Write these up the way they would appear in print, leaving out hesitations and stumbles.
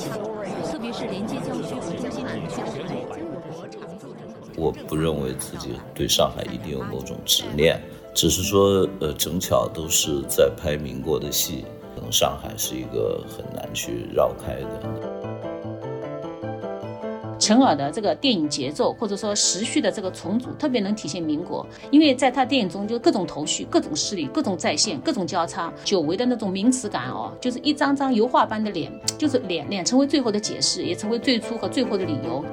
特别是连接郊区和中心城区的海。 我不认为自己对上海一定有某种执念，只是说正巧都是在拍民国的戏，可能上海是一个很难去绕开的。 陈耳的这个电影节奏或者说时序的这个重组特别能体现民国，因为在他电影中就各种头绪、各种势力、各种再现、各种交叉，久违的那种名词感哦，就是一张张油画般的脸，就是脸成为最后的解释，也成为最初和最后的理由。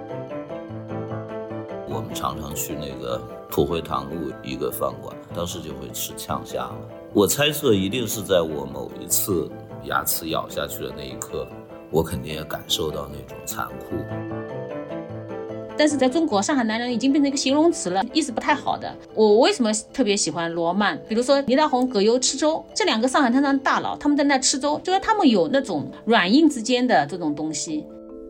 我们常常去那个普惠堂路一个饭馆，当时就会吃呛虾了。我猜测一定是在我某一次牙齿咬下去的那一刻，我肯定也感受到那种残酷。 但是在中国，上海男人已经变成一个形容词了，意思不太好的。我为什么特别喜欢罗曼？比如说倪大红、葛优吃粥，这两个上海滩上的大佬，他们在那吃粥，就是他们有那种软硬之间的这种东西。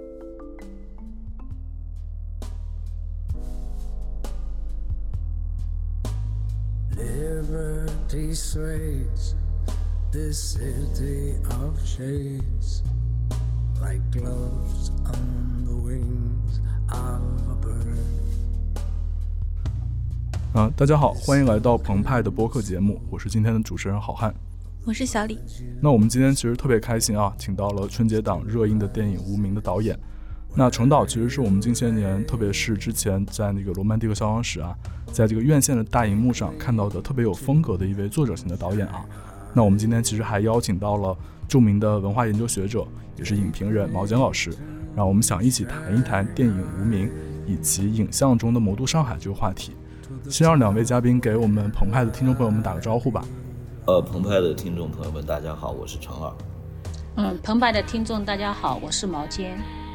Liberty sways this city of shades like gloves on the wings of a bird。 大家好，欢迎来到澎湃的播客节目，我是今天的主持人郝汉， 我是小李。 那我们今天其实特别开心啊，请到了春节档热映的电影《无名》的导演。那程导其实是我们近些年，特别是之前在那个《罗曼蒂克消亡史》啊，在这个院线的大荧幕上看到的特别有风格的一位作者型的导演啊。那我们今天其实还邀请到了著名的文化研究学者，也是影评人毛尖老师，让我们想一起谈一谈电影《无名》以及影像中的魔都上海这个话题。先让两位嘉宾给我们澎湃的听众朋友们打个招呼吧。 澎湃的听众朋友们大家好，我是程耳。 澎湃的听众大家好，我是毛尖。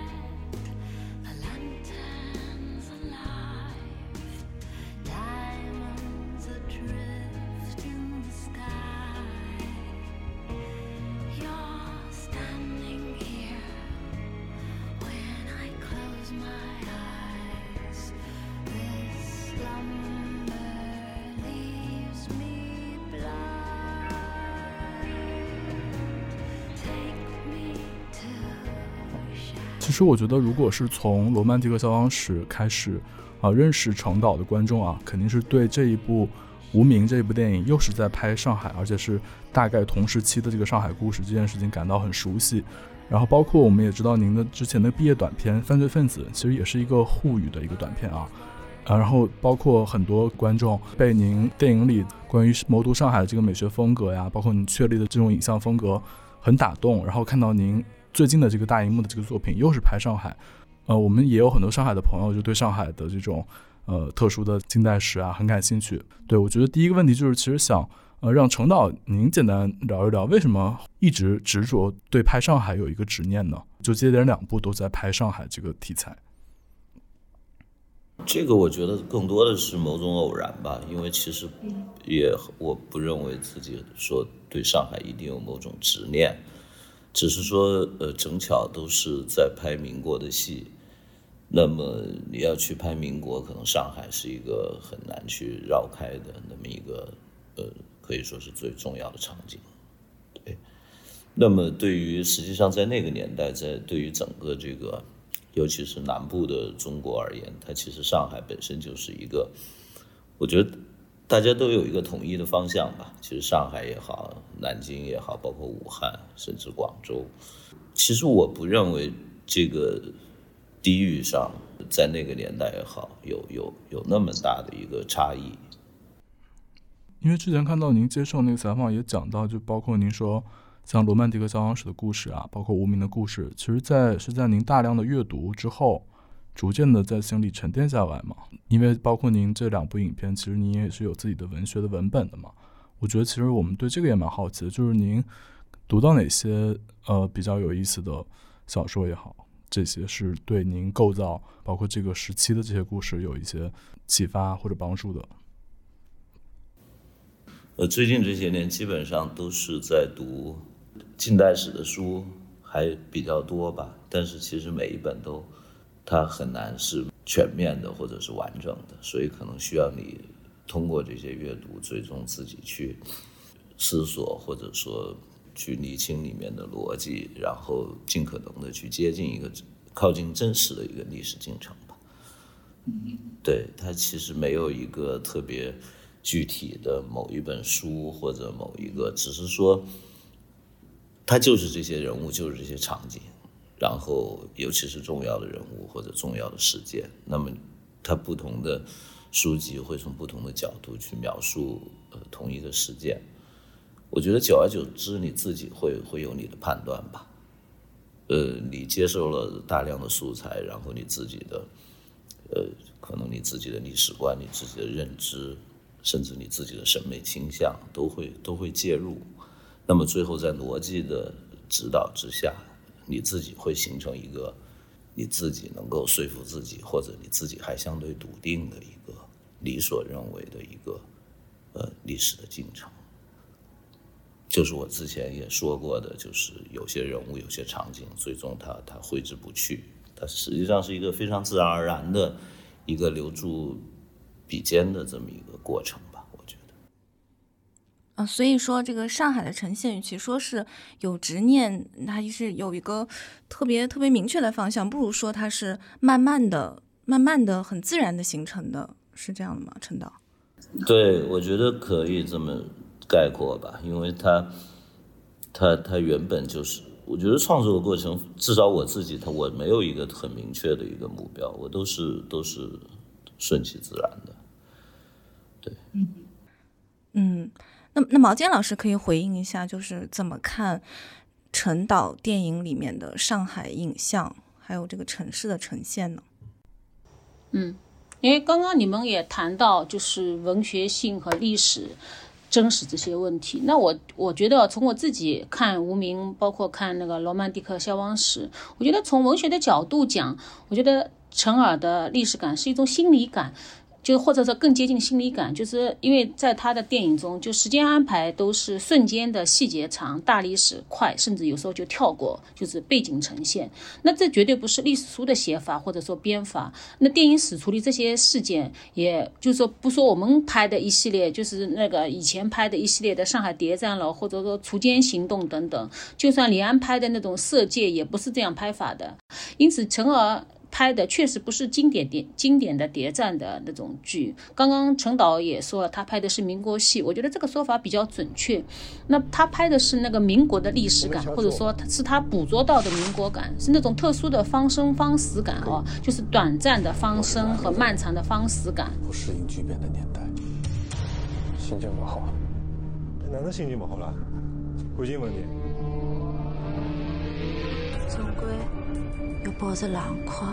其实我觉得，如果是从《罗曼蒂克消亡史》开始认识程导的观众啊，肯定是对这一部《无名》这一部电影又是在拍上海，而且是大概同时期的这个上海故事这件事情感到很熟悉。然后包括我们也知道您的之前的毕业短片《犯罪分子》，其实也是一个沪语的一个短片啊。然后包括很多观众被您电影里关于魔都上海的这个美学风格呀，包括你确立的这种影像风格很打动，然后看到您最近的这个大荧幕的这个作品又是拍上海，我们也有很多上海的朋友就对上海的这种特殊的近代史啊很感兴趣。对，我觉得第一个问题就是其实想让程导您简单聊一聊为什么一直执着对拍上海有一个执念呢？就接连两部都在拍上海这个题材。 这个我觉得更多的是某种偶然吧，因为其实我不认为自己说对上海一定有某种执念，只是说正巧都是在拍民国的戏，那么你要去拍民国，可能上海是一个很难去绕开的那么一个可以说是最重要的场景。对，那么对于实际上在那个年代，对于整个这个尤其是南部的中国而言，它其实上海本身就是一个，我觉得大家都有一个统一的方向吧。其实上海也好，南京也好，包括武汉，甚至广州，其实我不认为这个地域上在那个年代也好，有那么大的一个差异。 因为之前看到您接受那个采访也讲到，就包括您说像罗曼蒂克消亡史的故事啊，包括无名的故事，其实是在您大量的阅读之后逐渐的在心里沉淀下来嘛。因为包括您这两部影片，其实您也是有自己的文学的文本的嘛。我觉得其实我们对这个也蛮好奇的，就是您读到哪些比较有意思的小说也好，这些是对您构造包括这个时期的这些故事有一些启发或者帮助的。 最近这些年基本上都是在读近代史的书，还比较多吧，但是其实每一本它很难是全面的或者是完整的，所以可能需要你通过这些阅读最终自己去思索，或者说去理清里面的逻辑，然后尽可能的去接近一个靠近真实的一个历史进程吧。对，它其实没有一个特别具体的某一本书或者某一个，只是说它就是这些人物，就是这些场景，然后尤其是重要的人物或者重要的事件，那么它不同的书籍会从不同的角度去描述同一个事件。我觉得久而久之你自己会有你的判断吧。你接受了大量的素材，然后你自己的可能你自己的历史观、你自己的认知，甚至你自己的审美倾向都会介入。那么最后在逻辑的指导之下，你自己会形成一个你自己能够说服自己，或者你自己还相对笃定的一个你所认为的一个历史的进程。就是我之前也说过的，就是有些人物有些场景最终它挥之不去，它实际上是一个非常自然而然的一个留住笔尖的这么一个过程吧，我觉得。 所以说这个上海的呈现与其说是有执念，它是有一个特别明确的方向，不如说它是慢慢的很自然的形成的，是这样的吗？陈导？ 对，我觉得可以这么概括吧，因为它原本就是，我觉得创作的过程，至少我自己我没有一个很明确的一个目标，我都是顺其自然的。对。 那毛尖老师可以回应一下，就是怎么看陈导电影里面的上海影像，还有这个城市的呈现呢？ 因为刚刚你们也谈到就是文学性和历史真实这些问题，那我觉得从我自己看无名，包括看那个罗曼蒂克消亡史，我觉得从文学的角度讲，我觉得陈耳的历史感是一种心理感，就或者说更接近心理感，就是因为在他的电影中，就时间安排都是瞬间的，细节长，大历史快，甚至有时候就跳过，就是背景呈现。那这绝对不是历史书的写法或者说编法。那电影史处理这些事件，也就是说不说我们拍的一系列，就是那个以前拍的一系列的上海谍战了，或者说锄奸行动等等，就算李安拍的那种色戒也不是这样拍法的。因此陈耳拍的确实不是经典的谍战的那种剧。刚刚陈导也说了，他拍的是民国戏，我觉得这个说法比较准确。那他拍的是那个民国的历史感，或者说是他捕捉到的民国感，是那种特殊的方生方死感就是短暂的方生和漫长的方死感。 不适应巨变的年代，心情不好。 哪能心情不好了？环境问题。 总归要抱着浪快，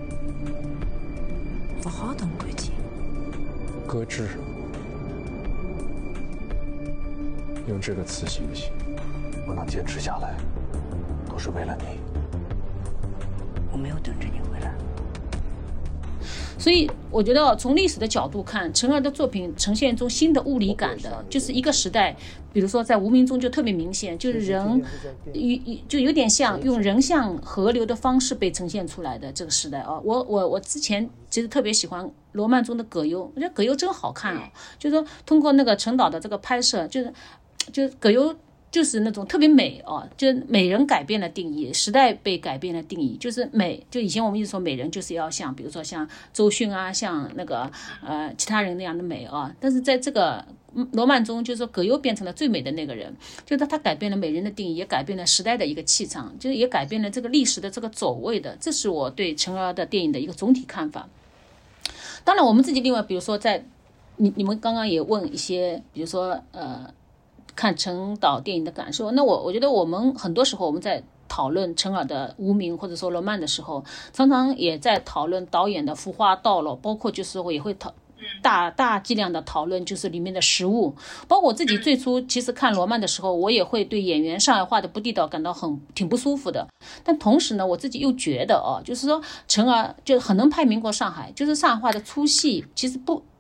不好动感情。 搁置，用这个词行不行？我能坚持下来，都是为了你。 我没有等着你回来。 所以我觉得从历史的角度看，陈耳的作品呈现一种新的物理感的，就是一个时代，比如说在无名中就特别明显，就是人就有点像用人像河流的方式被呈现出来的这个时代我之前其实特别喜欢罗曼中的葛优，我觉得葛优真好看就是说通过那个陈导的这个拍摄，就是葛优就是那种特别美就是美人改变了定义，时代被改变了定义，就是美，就以前我们一直说美人就是要像比如说像周迅像那个其他人那样的美但是在这个罗曼中，就是说葛优变成了最美的那个人，就是他改变了美人的定义，也改变了时代的一个气场，就是也改变了这个历史的这个走位的，这是我对陈耳的电影的一个总体看法。当然我们自己另外比如说在你们刚刚也问一些比如说看陈导电影的感受，那我觉得我们很多时候我们在讨论陈耳的无名或者说罗曼的时候，常常也在讨论导演的服化道路，包括就是我也会大剂量的讨论就是里面的食物，包括我自己最初其实看罗曼的时候，我也会对演员上海话的不地道感到挺不舒服的，但同时呢我自己又觉得就是说陈耳就很能拍民国上海，就是上海话的粗细其实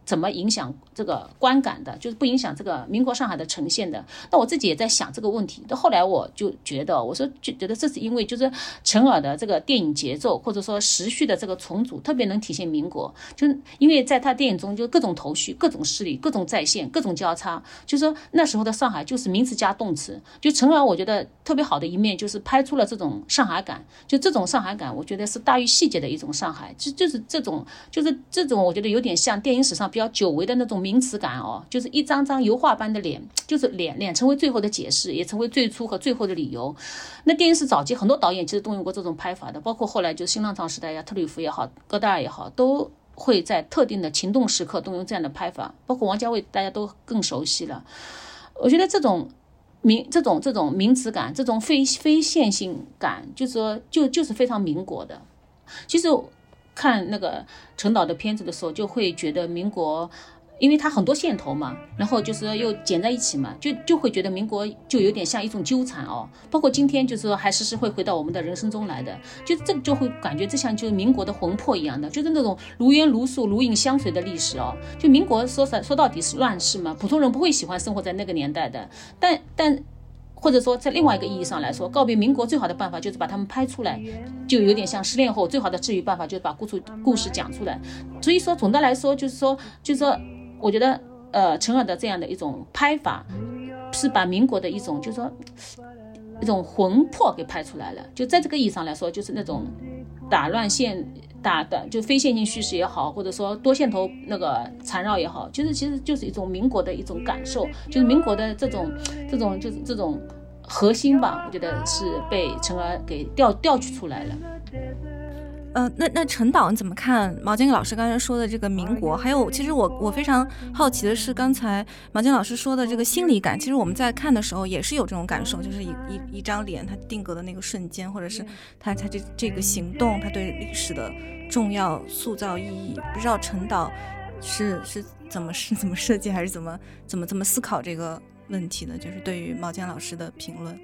怎么影响这个观感的，就是不影响这个民国上海的呈现的。那我自己也在想这个问题，到后来我就觉得，我说觉得这是因为就是陈耳的这个电影节奏或者说时序的这个重组特别能体现民国，就是因为在他电影中就各种头绪、各种势力、各种再现、各种交叉，就是说那时候的上海就是名词加动词。就陈耳我觉得特别好的一面就是拍出了这种上海感，就这种上海感我觉得是大于细节的一种上海，就是这种我觉得有点像电影史上比较久违的那种名词感哦，就是一张张油画般的脸，就是脸成为最后的解释，也成为最初和最后的理由。那电影史早期很多导演其实动用过这种拍法的，包括后来就是新浪潮时代呀，特吕弗也好，戈达尔也好，都会在特定的情动时刻动用这样的拍法，包括王家卫大家都更熟悉了。我觉得这种名词感，这种非线性感，就是说就是非常民国的。其实看那个陈导的片子的时候，就会觉得民国，因为它很多线头嘛，然后就是又剪在一起嘛，就会觉得民国就有点像一种纠缠哦。包括今天就是说还时时会回到我们的人生中来的，就这就会感觉这像就是民国的魂魄一样的，就是那种如烟如素、如影相随的历史哦。就民国说到底是乱世嘛，普通人不会喜欢生活在那个年代的，但或者说在另外一个意义上来说，告别民国最好的办法就是把他们拍出来，就有点像失恋后最好的治愈办法就是把故事讲出来。所以说总的来说就是说我觉得陈耳的这样的一种拍法是把民国的一种就是说一种魂魄给拍出来了。就在这个意义上来说，就是那种打乱线打的就非线性叙事也好，或者说多线头那个缠绕也好，其实就是一种民国的一种感受，就是民国的这种核心吧，我觉得是被陈耳给调取出来了。 那陈导你怎么看毛尖老师刚才说的这个民国？还有，其实我非常好奇的是，刚才毛尖老师说的这个心理感，其实我们在看的时候也是有这种感受，就是一张脸它定格的那个瞬间，或者是它这个行动，它对历史的重要塑造意义。不知道陈导是怎么设计，还是怎么思考这个问题的？就是对于毛尖老师的评论。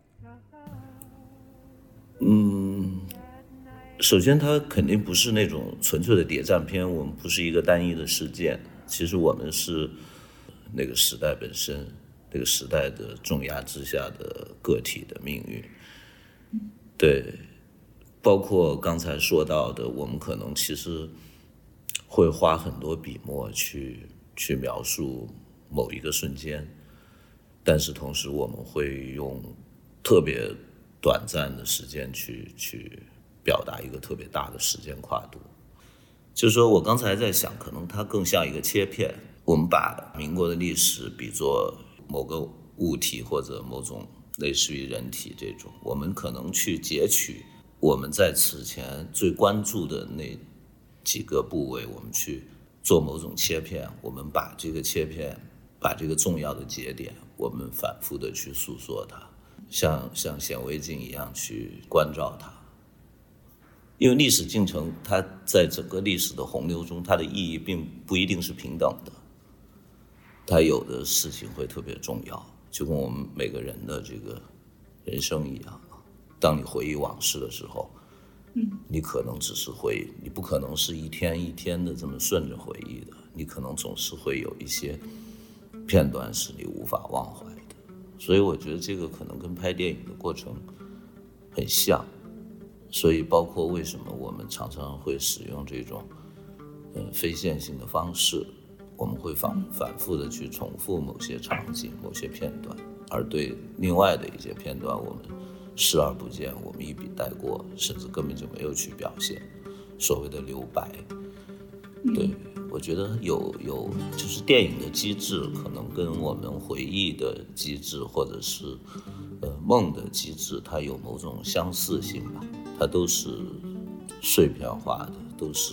首先它肯定不是那种纯粹的谍战片，我们不是一个单一的事件，其实我们是那个时代本身，那个时代的重压之下的个体的命运。对，包括刚才说到的，我们可能其实会花很多笔墨去描述某一个瞬间，但是同时我们会用特别短暂的时间去表达一个特别大的时间跨度。就是说我刚才在想，可能它更像一个切片，我们把民国的历史比作某个物体或者某种类似于人体这种，我们可能去截取我们在此前最关注的那几个部位，我们去做某种切片，我们把这个切片，把这个重要的节点，我们反复的去诉说它，像显微镜一样去关照它。因为历史进程它在整个历史的洪流中，它的意义并不一定是平等的，它有的事情会特别重要，就跟我们每个人的这个人生一样。当你回忆往事的时候，你可能只是回忆，你不可能是一天一天的这么顺着回忆的，你可能总是会有一些片段是你无法忘怀的。所以我觉得这个可能跟拍电影的过程很像。所以包括为什么我们常常会使用这种非线性的方式，我们会反复的去重复某些场景、某些片段，而对另外的一些片段我们视而不见，我们一笔带过，甚至根本就没有去表现，所谓的留白。对，我觉得有就是电影的机制可能跟我们回忆的机制或者是梦的机制，它有某种相似性吧，它都是碎片化的，都是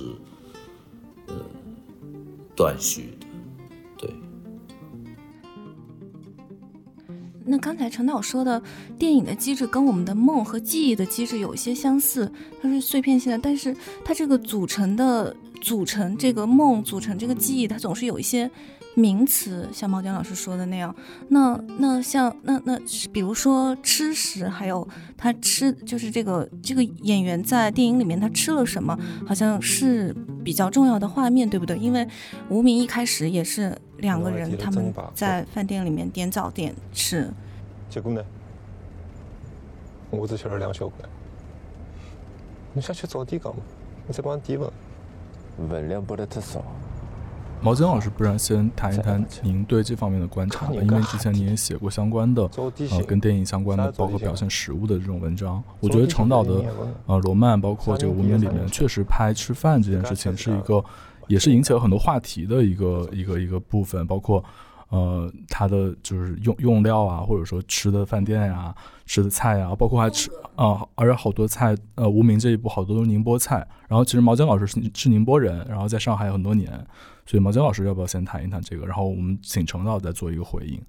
断续的。对。 那刚才陈导说的电影的机制跟我们的梦和记忆的机制有一些相似，它是碎片性的，但是它这个组成这个梦，组成这个记忆，它总是有一些名词，像毛尖老师说的那样，那像比如说吃食，还有他吃，就是这个演员在电影里面他吃了什么，好像是比较重要的画面，对不对？因为无名一开始也是2个人，他们在饭店里面点早点吃。 结果呢？我只吃了2小块。你想去找底干嘛？你再帮底问。 分量不得太少。 毛尖老师，不然先谈一谈您对这方面的观察吧，因为之前您也写过相关的跟电影相关的，包括表现食物的这种文章。我觉得程导的罗曼，包括这个无名里面，确实拍吃饭这件事情是一个，也是引起了很多话题的一个部分，包括它的就是用料啊，或者说吃的饭店呀、吃的菜啊，包括还吃而且好多菜无名这一部好多都是宁波菜。然后其实毛尖老师是宁波人，然后在上海很多年。所以毛尖老师要不要先谈一谈这个，然后我们请程导再做一个回应。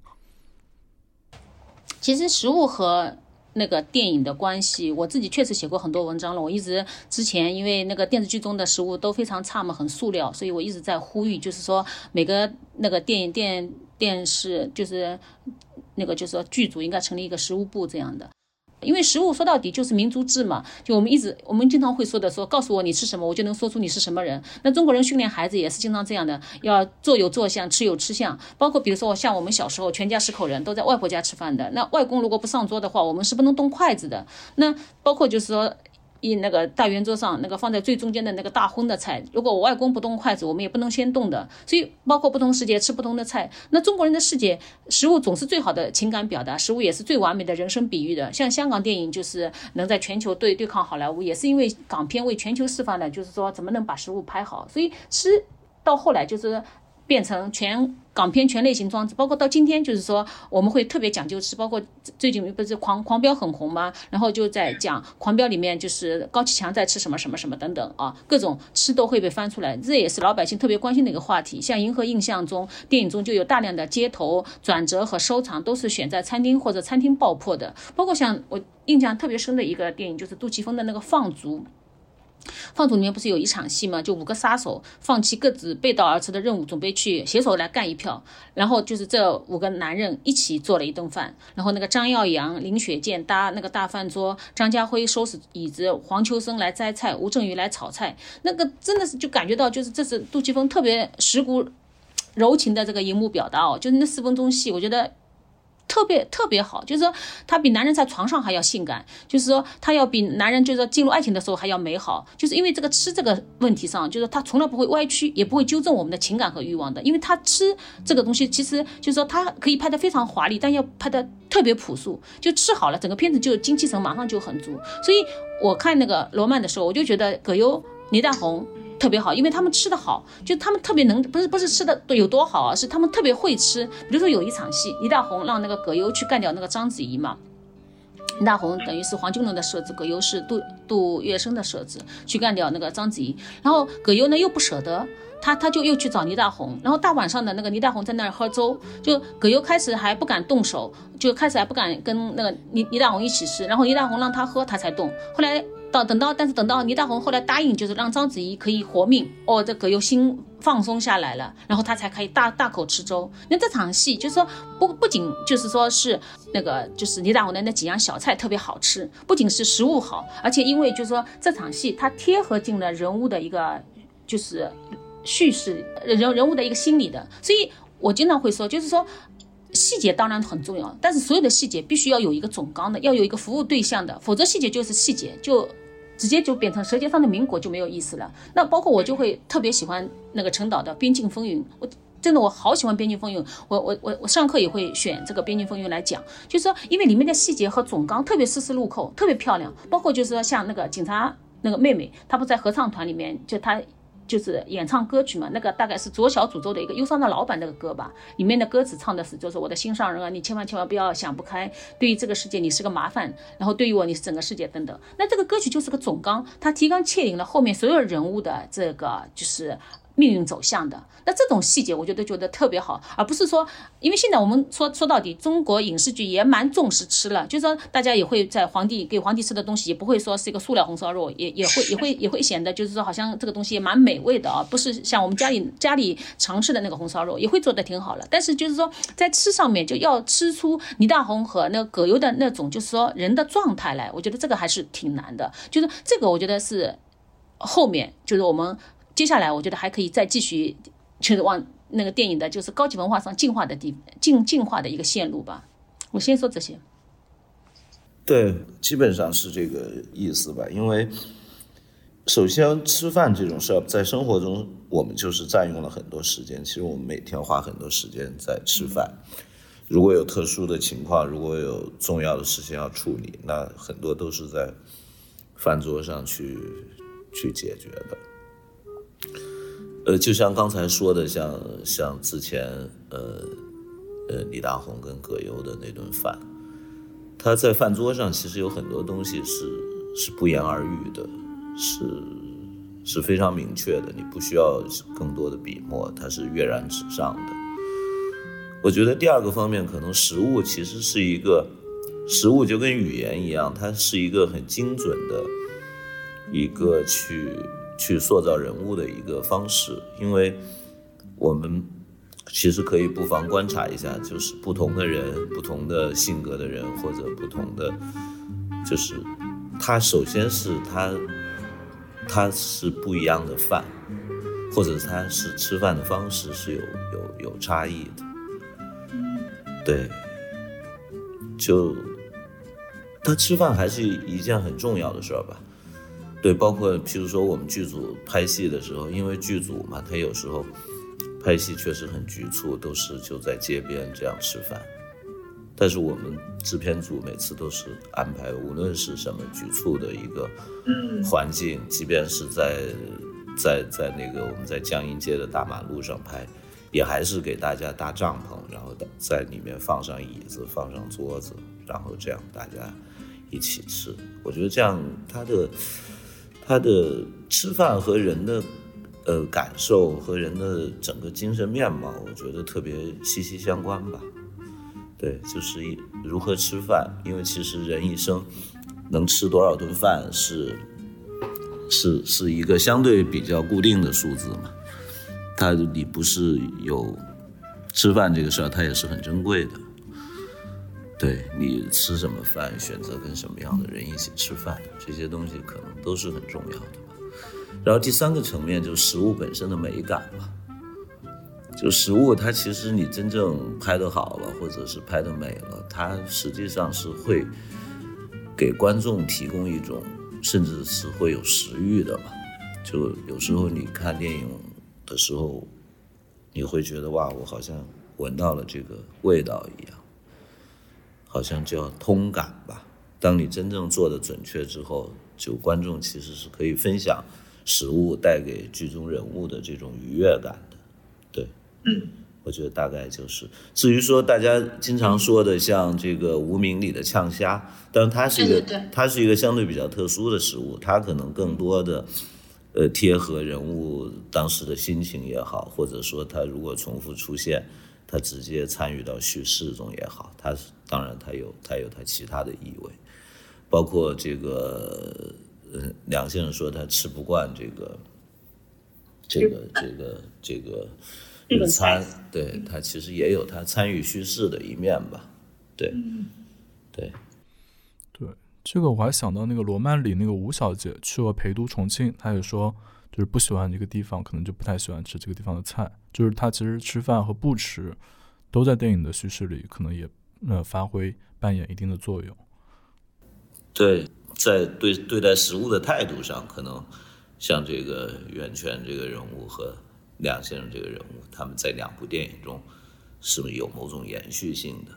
其实食物和那个电影的关系，我自己确实写过很多文章了。我一直之前因为那个电视剧中的食物都非常差嘛，很塑料，所以我一直在呼吁，就是说每个那个电视就是那个就是说剧组应该成立一个食物部这样的。因为食物说到底就是民族志嘛，就我们经常会说的说，告诉我你吃什么，我就能说出你是什么人。那中国人训练孩子也是经常这样的，要坐有坐相，吃有吃相。包括比如说像我们小时候全家10口人都在外婆家吃饭的，那外公如果不上桌的话，我们是不能动筷子的。那包括就是说那个大圆桌上那个放在最中间的那个大荤的菜，如果我外公不动筷子，我们也不能先动的。所以包括不同时节吃不同的菜。那中国人的世界，食物总是最好的情感表达，食物也是最完美的人生比喻的。像香港电影就是能在全球对抗好莱坞，也是因为港片为全球示范了，就是说怎么能把食物拍好。所以吃到后来就是变成港片全类型装置，包括到今天就是说我们会特别讲究吃，包括最近不是狂飙很红吗？然后就在讲狂飙里面就是高启强在吃什么什么什么等等啊，各种吃都会被翻出来，这也是老百姓特别关心的一个话题。像《银河印象》中电影中就有大量的街头转折和收藏都是选在餐厅或者餐厅爆破的，包括像我印象特别深的一个电影就是杜琪峰的那个放逐里面不是有一场戏吗？就5个杀手放弃各自背道而驰的任务，准备去携手来干一票。然后就是这5个男人一起做了一顿饭，然后那个张耀扬、林雪健搭那个大饭桌，张家辉收拾椅子，黄秋生来摘菜，吴镇宇来炒菜。那个真的是就感觉到，就是这是杜琪峰特别蚀骨柔情的这个荧幕表达哦，就是那4分钟戏，我觉得特别好，就是说他比男人在床上还要性感，就是说他要比男人就是说进入爱情的时候还要美好，就是因为这个吃这个问题上，就是他从来不会歪曲，也不会纠正我们的情感和欲望的，因为他吃这个东西其实就是说他可以拍得非常华丽，但要拍得特别朴素，就吃好了整个片子就精气神马上就很足。所以我看那个罗曼的时候，我就觉得葛优、倪大红特别好，因为他们吃得好，就他们特别能，不是吃的有多好啊，是他们特别会吃。比如说有一场戏，倪大红让那个葛优去干掉那个章子怡嘛，倪大红等于是黄金龙的舍子，葛优是杜月笙的舍子，去干掉那个章子怡。然后葛优呢又不舍得，他就又去找倪大红，然后大晚上的那个倪大红在那儿喝粥，就葛优开始还不敢动手，就开始还不敢跟那个倪大红一起吃，然后倪大红让他喝他才动，后来等到倪大红后来答应，就是让章子怡可以活命哦，这葛优心放松下来了，然后他才可以大口吃粥。那这场戏就是说不仅就是说是那个就是倪大红的那几样小菜特别好吃，不仅是食物好，而且因为就是说这场戏它贴合进了人物的一个就是叙事人物的一个心理的，所以我经常会说，就是说细节当然很重要，但是所有的细节必须要有一个总纲的，要有一个服务对象的，否则细节就是细节，就直接就变成舌尖上的民国就没有意思了。那包括我就会特别喜欢那个陈导的《边境风云》，我好喜欢《边境风云》，我上课也会选这个《边境风云》来讲，就是说因为里面的细节和总纲特别丝丝入扣，特别漂亮。包括就是说像那个警察那个妹妹，她不在合唱团里面，就她就是演唱歌曲嘛，那个大概是左小诅咒的一个忧伤的老板那个歌吧，里面的歌词唱的是就是我的心上人啊，你千万不要想不开，对于这个世界你是个麻烦，然后对于我你是整个世界等等。那这个歌曲就是个总纲，它提纲挈领了后面所有人物的这个就是命运走向的。那这种细节我觉得特别好，而不是说，因为现在我们说到底，中国影视剧也蛮重视吃了，就是说大家也会在给皇帝吃的东西，也不会说是一个塑料红烧肉，也会显得就是说好像这个东西也蛮美味的啊，不是像我们家里常吃的那个红烧肉，也会做得挺好了。但是就是说在吃上面就要吃出倪大红和那个葛优的那种就是说人的状态来，我觉得这个还是挺难的。就是这个我觉得是后面就是我们接下来我觉得还可以再继续就是往那个电影的就是高级文化上进化的一个线路吧。我先说这些。 对，基本上是这个意思吧。因为首先吃饭这种事儿，在生活中我们就是占用了很多时间，其实我们每天花很多时间在吃饭。如果有特殊的情况，如果有重要的事情要处理，那很多都是在饭桌上去解决的。就像刚才说的，像之前李大红跟葛优的那顿饭，他在饭桌上其实有很多东西是不言而喻的，是非常明确的，你不需要更多的笔墨，它是跃然纸上的。我觉得第二个方面，可能食物其实是一个，食物就跟语言一样，它是一个很精准的一个去塑造人物的一个方式。因为我们其实可以不妨观察一下，就是不同的人，不同的性格的人，或者不同的，就是他首先是他是不一样的饭，或者他是吃饭的方式是有差异的。对，就他吃饭还是一件很重要的事儿吧。对，包括譬如说我们剧组拍戏的时候，因为剧组嘛，他有时候拍戏确实很局促，都是就在街边这样吃饭。但是我们制片组每次都是安排，无论是什么局促的一个环境，即便是在那个我们在江阴街的大马路上拍，也还是给大家搭帐篷，然后在里面放上椅子，放上桌子，然后这样大家一起吃。我觉得这样他的吃饭和人的感受和人的整个精神面貌，我觉得特别息息相关吧。对，就是如何吃饭，因为其实人一生能吃多少顿饭是一个相对比较固定的数字嘛。你不是有吃饭这个事儿，它也是很珍贵的。对，你吃什么饭，选择跟什么样的人一起吃饭，这些东西可能都是很重要的吧。然后第三个层面就是食物本身的美感吧。就食物它其实你真正拍得好了，或者是拍得美了，它实际上是会给观众提供一种甚至是会有食欲的嘛。就有时候你看电影的时候，你会觉得哇，我好像闻到了这个味道一样，好像叫通感吧。当你真正做得准确之后，就观众其实是可以分享食物带给剧中人物的这种愉悦感的。对，我觉得大概就是。至于说大家经常说的像这个《无名》里的呛虾，但是它是一个相对比较特殊的食物，它可能更多的贴合人物当时的心情也好，或者说它如果重复出现，它直接参与到叙事中也好，它当然它有它其他的意味，包括这个梁先生说他吃不惯这个日餐，对，他其实也有他参与叙事的一面吧。对，对， 这个我还想到那个罗曼里那个吴小姐去了陪都重庆，她也说就是不喜欢这个地方，可能就不太喜欢吃这个地方的菜，就是她其实吃饭和不吃都在电影的叙事里可能也扮演一定的作用。 对，在对待食物的态度上，可能像这个袁泉这个人物和梁先生这个人物，他们在两部电影中是有某种延续性的。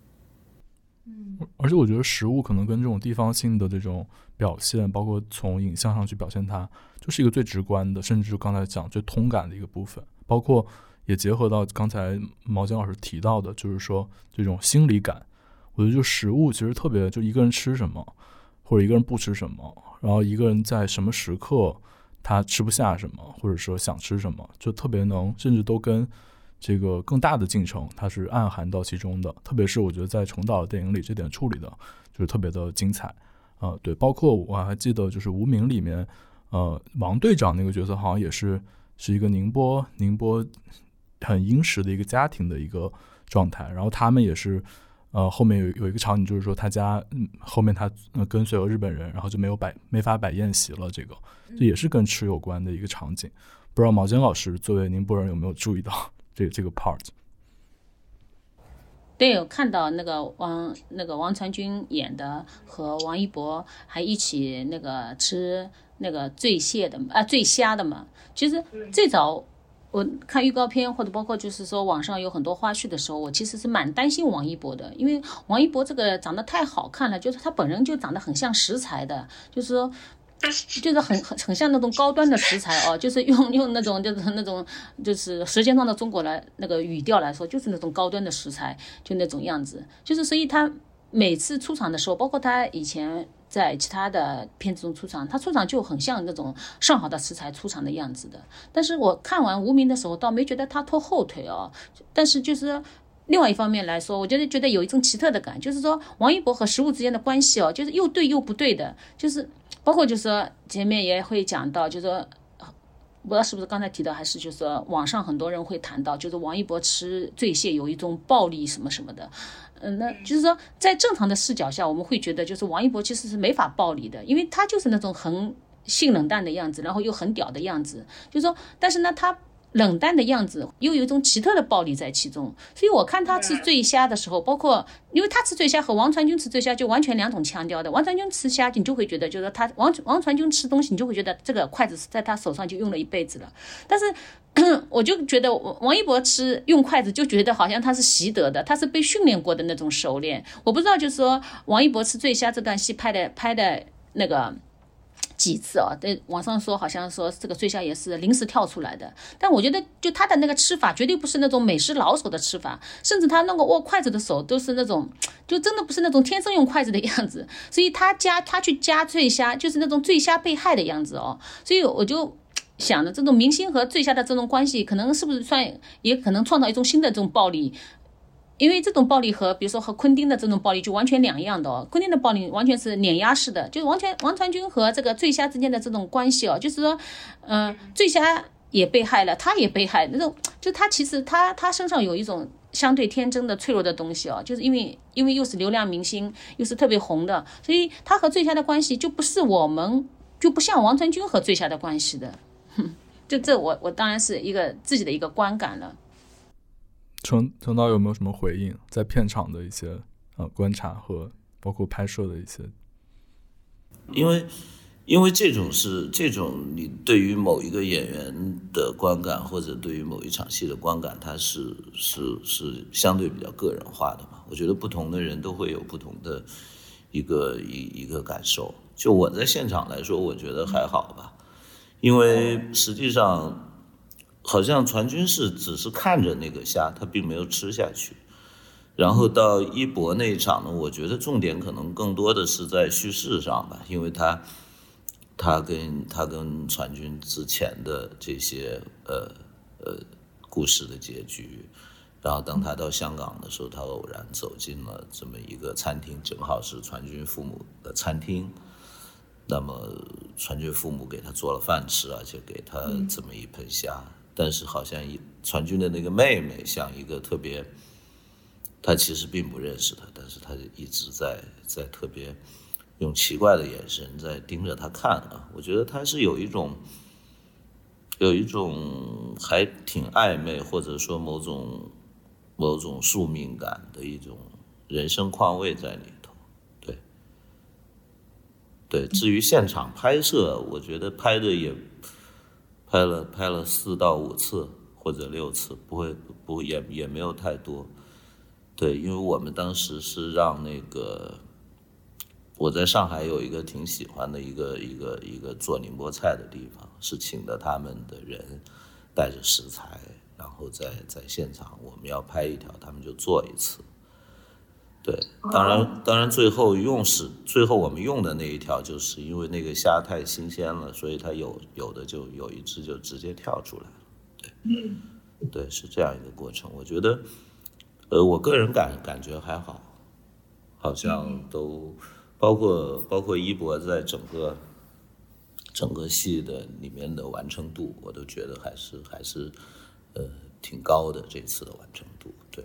而且我觉得食物可能跟这种地方性的这种表现，包括从影像上去表现它，就是一个最直观的，甚至刚才讲最通感的一个部分，包括也结合到刚才毛尖老师提到的，就是说这种心理感。我觉得就食物其实特别，就一个人吃什么或者一个人不吃什么，然后一个人在什么时刻他吃不下什么，或者说想吃什么，就特别能，甚至都跟这个更大的进程它是暗含到其中的。特别是我觉得在重导的电影里，这点处理的就是特别的精彩。对，包括我还记得就是《无名》里面，王队长那个角色好像也是一个宁波很殷实的一个家庭的一个状态，然后他们也是。后面有一个场景，就是说他家后面他跟随了日本人，然后就没法摆宴席了，这也是跟吃有关的一个场景。不知道毛尖老师作为宁波人有没有注意到这个 part？ 对，有看到那个王传君演的和王一博还一起那个吃那个醉虾的嘛。其实最早我看预告片或者包括就是说网上有很多花絮的时候，我其实是蛮担心王一博的，因为王一博这个长得太好看了，就是他本人就长得很像食材的，就是说就是很像那种高端的食材哦，就是用那种就是《舌尖上的中国》来那个语调来说，就是那种高端的食材，就那种样子，就是所以他每次出场的时候，包括他以前在其他的片子中出场，他出场就很像那种上好的食材出场的样子的。但是我看完《无名》的时候，倒没觉得他拖后腿哦。但是就是另外一方面来说，我觉得有一种奇特的感，就是说王一博和食物之间的关系哦，就是又对又不对的，就是包括就是说前面也会讲到，就是说不知道是不是刚才提到，还是就是说网上很多人会谈到，就是王一博吃醉蟹有一种暴力什么什么的。那就是说在正常的视角下，我们会觉得就是王一博其实是没法暴力的，因为他就是那种很性冷淡的样子，然后又很屌的样子，就是说但是呢他冷淡的样子又有一种奇特的暴力在其中。所以我看他吃醉虾的时候，包括因为他吃醉虾和王传君吃醉虾就完全两种腔调的。王传君吃虾你就会觉得就是他王传君吃东西你就会觉得这个筷子是在他手上就用了一辈子了，但是我就觉得王一博用筷子就觉得好像他是习得的，他是被训练过的那种熟练。我不知道就是说王一博吃醉虾这段戏拍的那个几次哦，在网上说好像说这个醉虾也是临时跳出来的，但我觉得就他的那个吃法绝对不是那种美食老手的吃法，甚至他那个握筷子的手都是那种就真的不是那种天生用筷子的样子，所以他去夹醉虾就是那种醉虾被害的样子哦。所以我就想着这种明星和醉虾的这种关系，可能是不是也可能创造一种新的这种暴力。因为这种暴力和比如说和昆汀的这种暴力就完全两样的哦，昆汀的暴力完全是碾压式的，就是王传君和这个醉虾之间的这种关系哦，就是说，醉虾也被害了，他也被害，那种就他其实他身上有一种相对天真的脆弱的东西哦，就是因为又是流量明星，又是特别红的，所以他和醉虾的关系就不像王传君和醉虾的关系的，就这我当然是一个自己的一个观感了。 陈导有没有什么回应？在片场的一些观察和包括拍摄的一些， 因为这种你对于某一个演员的观感或者对于某一场戏的观感，它是相对比较个人化的嘛。我觉得不同的人都会有不同的一个感受。就我在现场来说，我觉得还好吧，因为实际上。好像传君只是看着那个虾，他并没有吃下去。然后到一博那一场呢，我觉得重点可能更多的是在叙事上吧，因为他跟传君之前的这些故事的结局，然后当他到香港的时候，他偶然走进了这么一个餐厅，正好是传君父母的餐厅。那么传君父母给他做了饭吃，而且给他这么一盆虾。但是好像传君的那个妹妹像一个特别，他其实并不认识他，但是他一直在特别用奇怪的眼神在盯着他看啊。我觉得他是有一种还挺暧昧，或者说某种宿命感的一种人生况味在里头。对，至于现场拍摄，我觉得拍的也拍了4到5次或者6次，也没有太多。对，因为我们当时是让那个我在上海有一个挺喜欢的一个做宁波菜的地方，是请的他们的人带着食材，然后在现场我们要拍一条，他们就做一次。 对，当然最后我们用的那一条，就是因为那个虾太新鲜了，所以它有的就有一只就直接跳出来了。对，对，是这样一个过程。我觉得，我个人感觉还好，好像都包括一博在整个戏的里面的完成度，我都觉得还是挺高的，这次的完成度。对。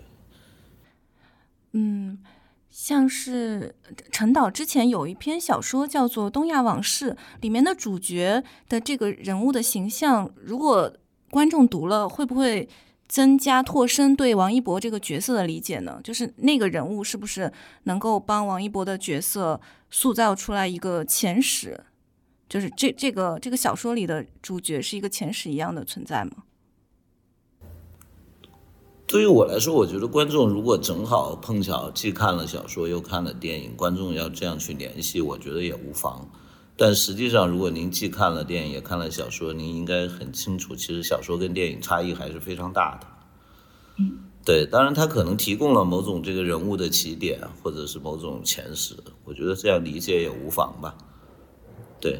像是陈导之前有一篇小说叫做《东亚往事》，里面的主角的这个人物的形象，如果观众读了，会不会增加拓深对王一博这个角色的理解呢？就是那个人物是不是能够帮王一博的角色塑造出来一个前史？就是这个小说里的主角是一个前史一样的存在吗？ 对于我来说，我觉得观众如果正好碰巧既看了小说又看了电影，观众要这样去联系，我觉得也无妨。但实际上，如果您既看了电影也看了小说，您应该很清楚，其实小说跟电影差异还是非常大的。对，当然它可能提供了某种这个人物的起点，或者是某种前史，我觉得这样理解也无妨吧。对。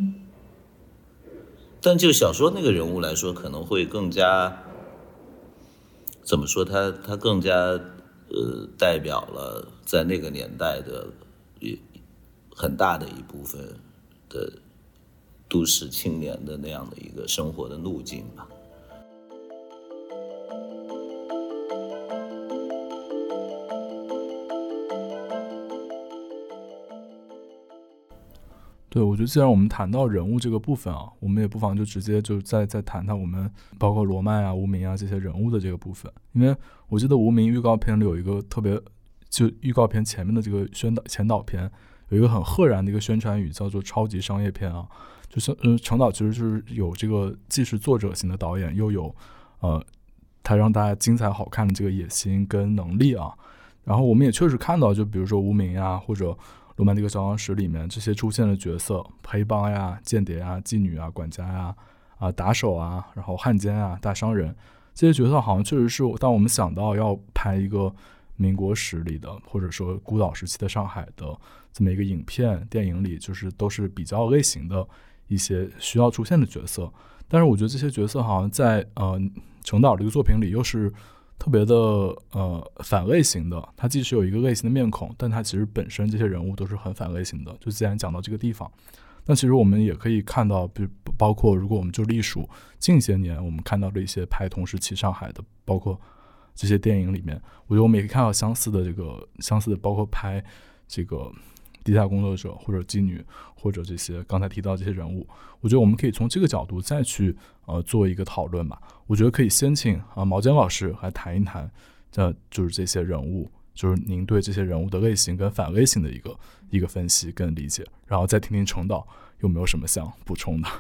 但就小说那个人物来说，可能会更加。怎么说？它更加代表了在那个年代的很大的一部分的都市青年的那样的一个生活的路径吧。 对，我觉得既然我们谈到人物这个部分啊，我们也不妨就直接就再谈谈我们包括罗曼啊、无名啊这些人物的这个部分。因为我记得无名预告片里有一个特别，就预告片前面的这个前导片有一个很赫然的一个宣传语，叫做超级商业片啊。就是陈导其实就是有这个既是作者型的导演，又有他让大家精彩好看的这个野心跟能力啊。然后我们也确实看到，就比如说无名啊，或者罗曼蒂克消亡史里面这些出现的角色，黑帮呀、间谍啊、妓女啊、管家呀、打手啊，然后汉奸啊、大商人，这些角色好像确实是当我们想到要拍一个民国史里的，或者说孤岛时期的上海的这么一个影片电影里，就是都是比较类型的一些需要出现的角色。但是我觉得这些角色好像在陈导这个作品里又是特别的反类型的，它既是有一个类型的面孔，但它其实本身这些人物都是很反类型的。就既然讲到这个地方，那其实我们也可以看到，包括如果我们就隶属近些年我们看到的一些拍同时期上海的，包括这些电影里面，我觉得我们也可以看到相似的，包括拍这个地下工作者或者妓女或者这些刚才提到这些人物，我觉得我们可以从这个角度再去做一个讨论吧。我觉得可以先请毛尖老师来谈一谈就是这些人物，就是您对这些人物的类型跟反类型的一个分析跟理解，然后再听听陈导有没有什么想补充的。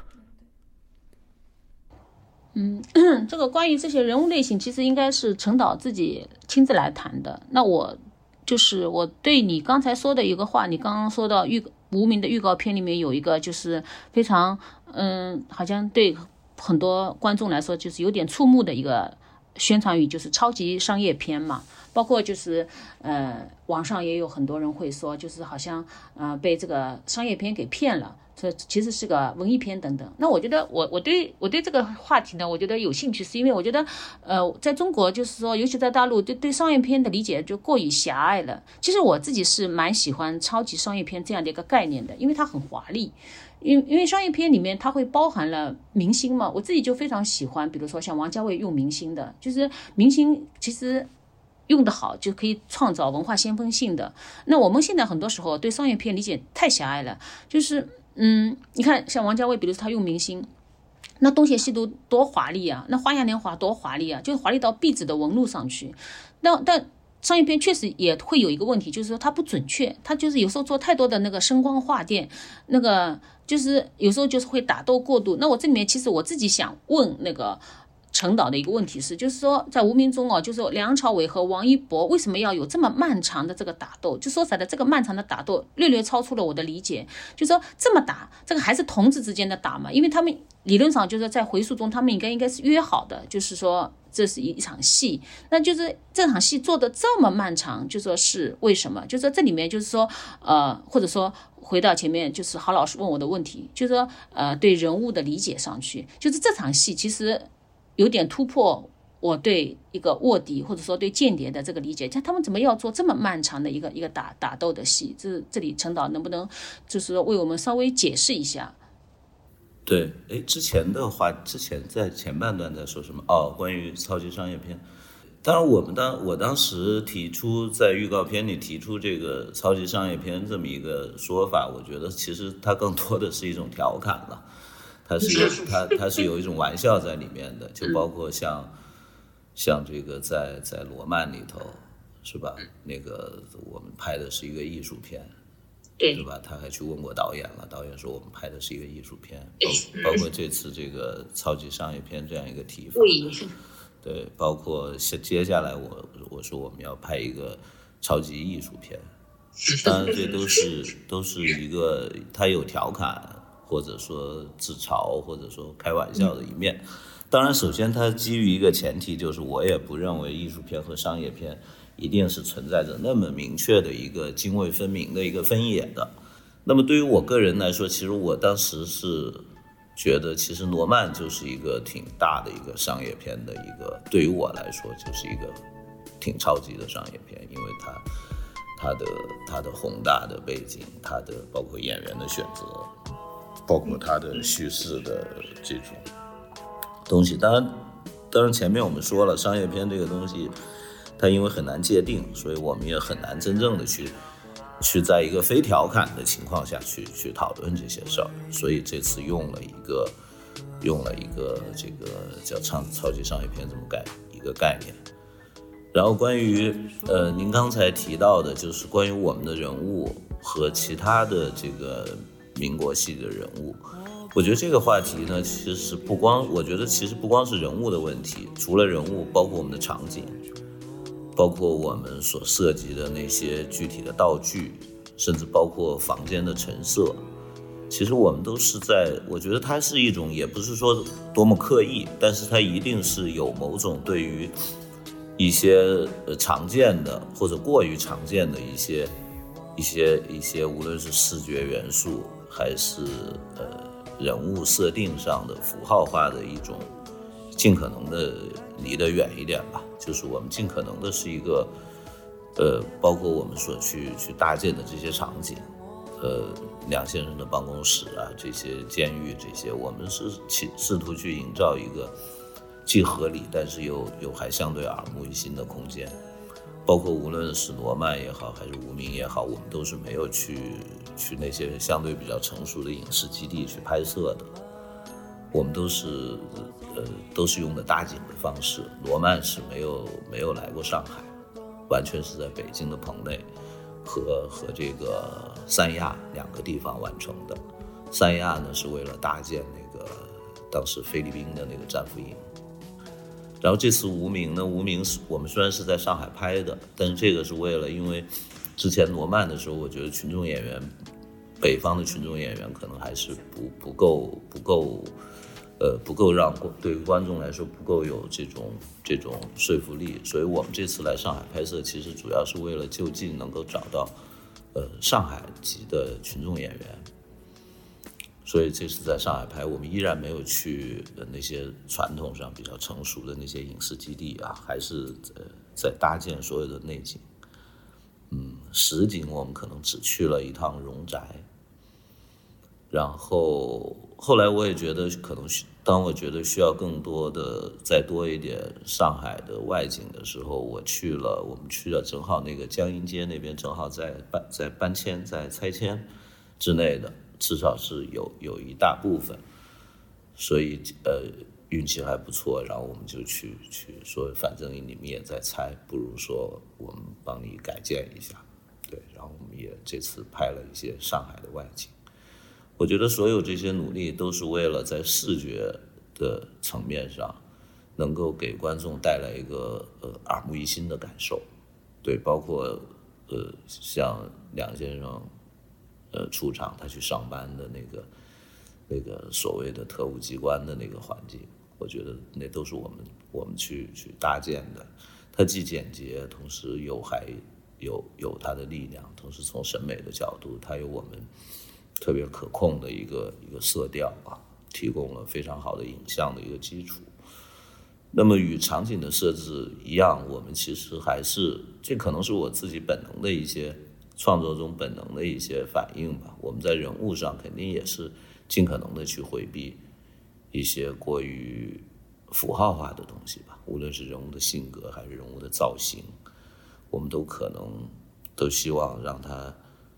这个关于这些人物类型，其实应该是陈导自己亲自来谈的。那我对你刚才说的一个话，你刚刚说到无名的预告片里面有一个就是非常好像对很多观众来说就是有点触目的一个宣传语，就是超级商业片嘛。包括就是网上也有很多人会说，就是好像被这个商业片给骗了，这其实是个文艺片等等。那我觉得我对这个话题呢，我觉得有兴趣，是因为我觉得在中国就是说，尤其在大陆对商业片的理解就过于狭隘了。其实我自己是蛮喜欢超级商业片这样的一个概念的，因为它很华丽。因为商业片里面它会包含了明星嘛，我自己就非常喜欢，比如说像王家卫用明星的，就是明星其实用得好就可以创造文化先锋性的。那我们现在很多时候对商业片理解太狭隘了，就是你看像王家卫，比如说他用明星，那东邪西毒多华丽啊，那花样年华多华丽啊，就是华丽到壁纸的纹路上去。但商业片确实也会有一个问题，就是说它不准确，它就是有时候做太多的那个声光画电，那个就是有时候就是会打斗过度。那我这里面其实我自己想问那个陈导的一个问题是，就是说在无名中就是说梁朝伟和王一博为什么要有这么漫长的这个打斗？就说实在的，这个漫长的打斗略略超出了我的理解。就说这么打，这个还是同志之间的打嘛？因为他们理论上就是在回溯中，他们应该是约好的，就是说这是一场戏。那就是这场戏做的这么漫长，就说是为什么？就说这里面就是说或者说回到前面，就是郝老师问我的问题，就是说对人物的理解上去，就是这场戏其实有点突破我对一个卧底或者说对间谍的这个理解，他们怎么要做这么漫长的一个打斗的戏？这里陈导能不能就是说为我们稍微解释一下？ 对，之前在前半段在说什么？关于超级商业片。当然，我当时提出在预告片里提出这个超级商业片这么一个说法，我觉得其实它更多的是一种调侃了。它是有一种玩笑在里面的，就包括像这个在罗曼里头，是吧？那个我们拍的是一个艺术片，对吧？他还去问过导演了，导演说我们拍的是一个艺术片，包括这次这个超级商业片这样一个提法，对，包括接下来我说我们要拍一个超级艺术片，当然这都是一个它有调侃，或者说自嘲，或者说开玩笑的一面。当然，首先它基于一个前提，就是我也不认为艺术片和商业片一定是存在着那么明确的一个泾渭分明的一个分野的。那么对于我个人来说，其实我当时是觉得，其实诺曼就是一个挺大的一个商业片的一个，对于我来说就是一个挺超级的商业片，因为它的宏大的背景，它的包括演员的选择，包括它的叙事的这种东西。当然前面我们说了，商业片这个东西它因为很难界定，所以我们也很难真正的去在一个非调侃的情况下去讨论这些事儿。所以这次用了一个这个叫超级商业片这么一个概念。然后关于您刚才提到的，就是关于我们的人物和其他的这个民国系的人物，我觉得这个话题呢，其实不光是人物的问题，除了人物，包括我们的场景，包括我们所涉及的那些具体的道具，甚至包括房间的陈设，其实我们都是我觉得它是一种，也不是说多么刻意，但是它一定是有某种对于一些常见的或者过于常见的一些无论是视觉元素还是人物设定上的符号化的一种，尽可能的离得远一点吧。就是我们尽可能的是一个包括我们所去搭建的这些场景，梁先生的办公室啊，这些监狱这些，我们是试图去营造一个既合理但是又还相对耳目一新的空间。包括无论是罗曼也好还是无名也好，我们都是没有去那些相对比较成熟的影视基地去拍摄的，我们都是用的搭景的方式。罗曼是没有来过上海，完全是在北京的棚内和这个三亚两个地方完成的。三亚呢是为了搭建那个当时菲律宾的那个战俘营。然后这次无名呢，无名是我们虽然是在上海拍的，但是这个是为了，因为之前诺曼的时候，我觉得群众演员，北方的群众演员可能还是不够让对于观众来说不够有这种说服力，所以我们这次来上海拍摄，其实主要是为了就近能够找到上海籍的群众演员。所以这次在上海拍，我们依然没有去那些传统上比较成熟的那些影视基地啊，还是在搭建所有的内景。实景我们可能只去了一趟荣宅。然后后来我也觉得，可能当我觉得需要更多的再多一点上海的外景的时候，我们去了，正好那个江阴街那边正好在搬迁在拆迁之内的。至少是有一大部分，所以运气还不错，然后我们就去说，反正你们也在拆，不如说我们帮你改建一下，对，然后我们也这次拍了一些上海的外景。我觉得所有这些努力都是为了在视觉的层面上能够给观众带来一个耳目一新的感受。对，包括像梁先生出场他去上班的那个所谓的特务机关的那个环境，我觉得那都是我们去搭建的。它既简洁，同时还有它的力量，同时从审美的角度，它有我们特别可控的一个色调啊，提供了非常好的影像的一个基础。那么与场景的设置一样，我们其实还是，这可能是我自己本能的一些创作中本能的一些反应吧。我们在人物上肯定也是尽可能的去回避一些过于符号化的东西吧，无论是人物的性格还是人物的造型，我们都希望让它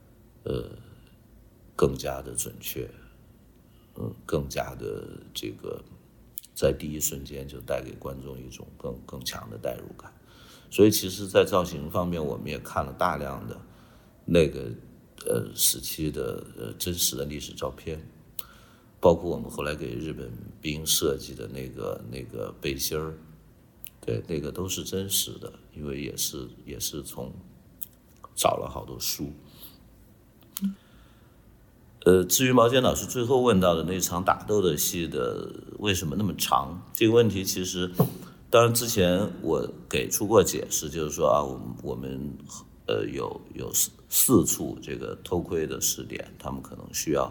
更加的准确，更加的这个在第一瞬间就带给观众一种更强的代入感。所以其实在造型方面我们也看了大量的那个时期的真实的历史照片，包括我们后来给日本兵设计的那个背心儿，对，那个都是真实的，因为也是从找了好多书。至于毛尖老师最后问到的那场打斗的戏的为什么那么长，这个问题其实当然之前我给出过解释，就是说啊，我们有4处这个偷窥的视点，他们可能需要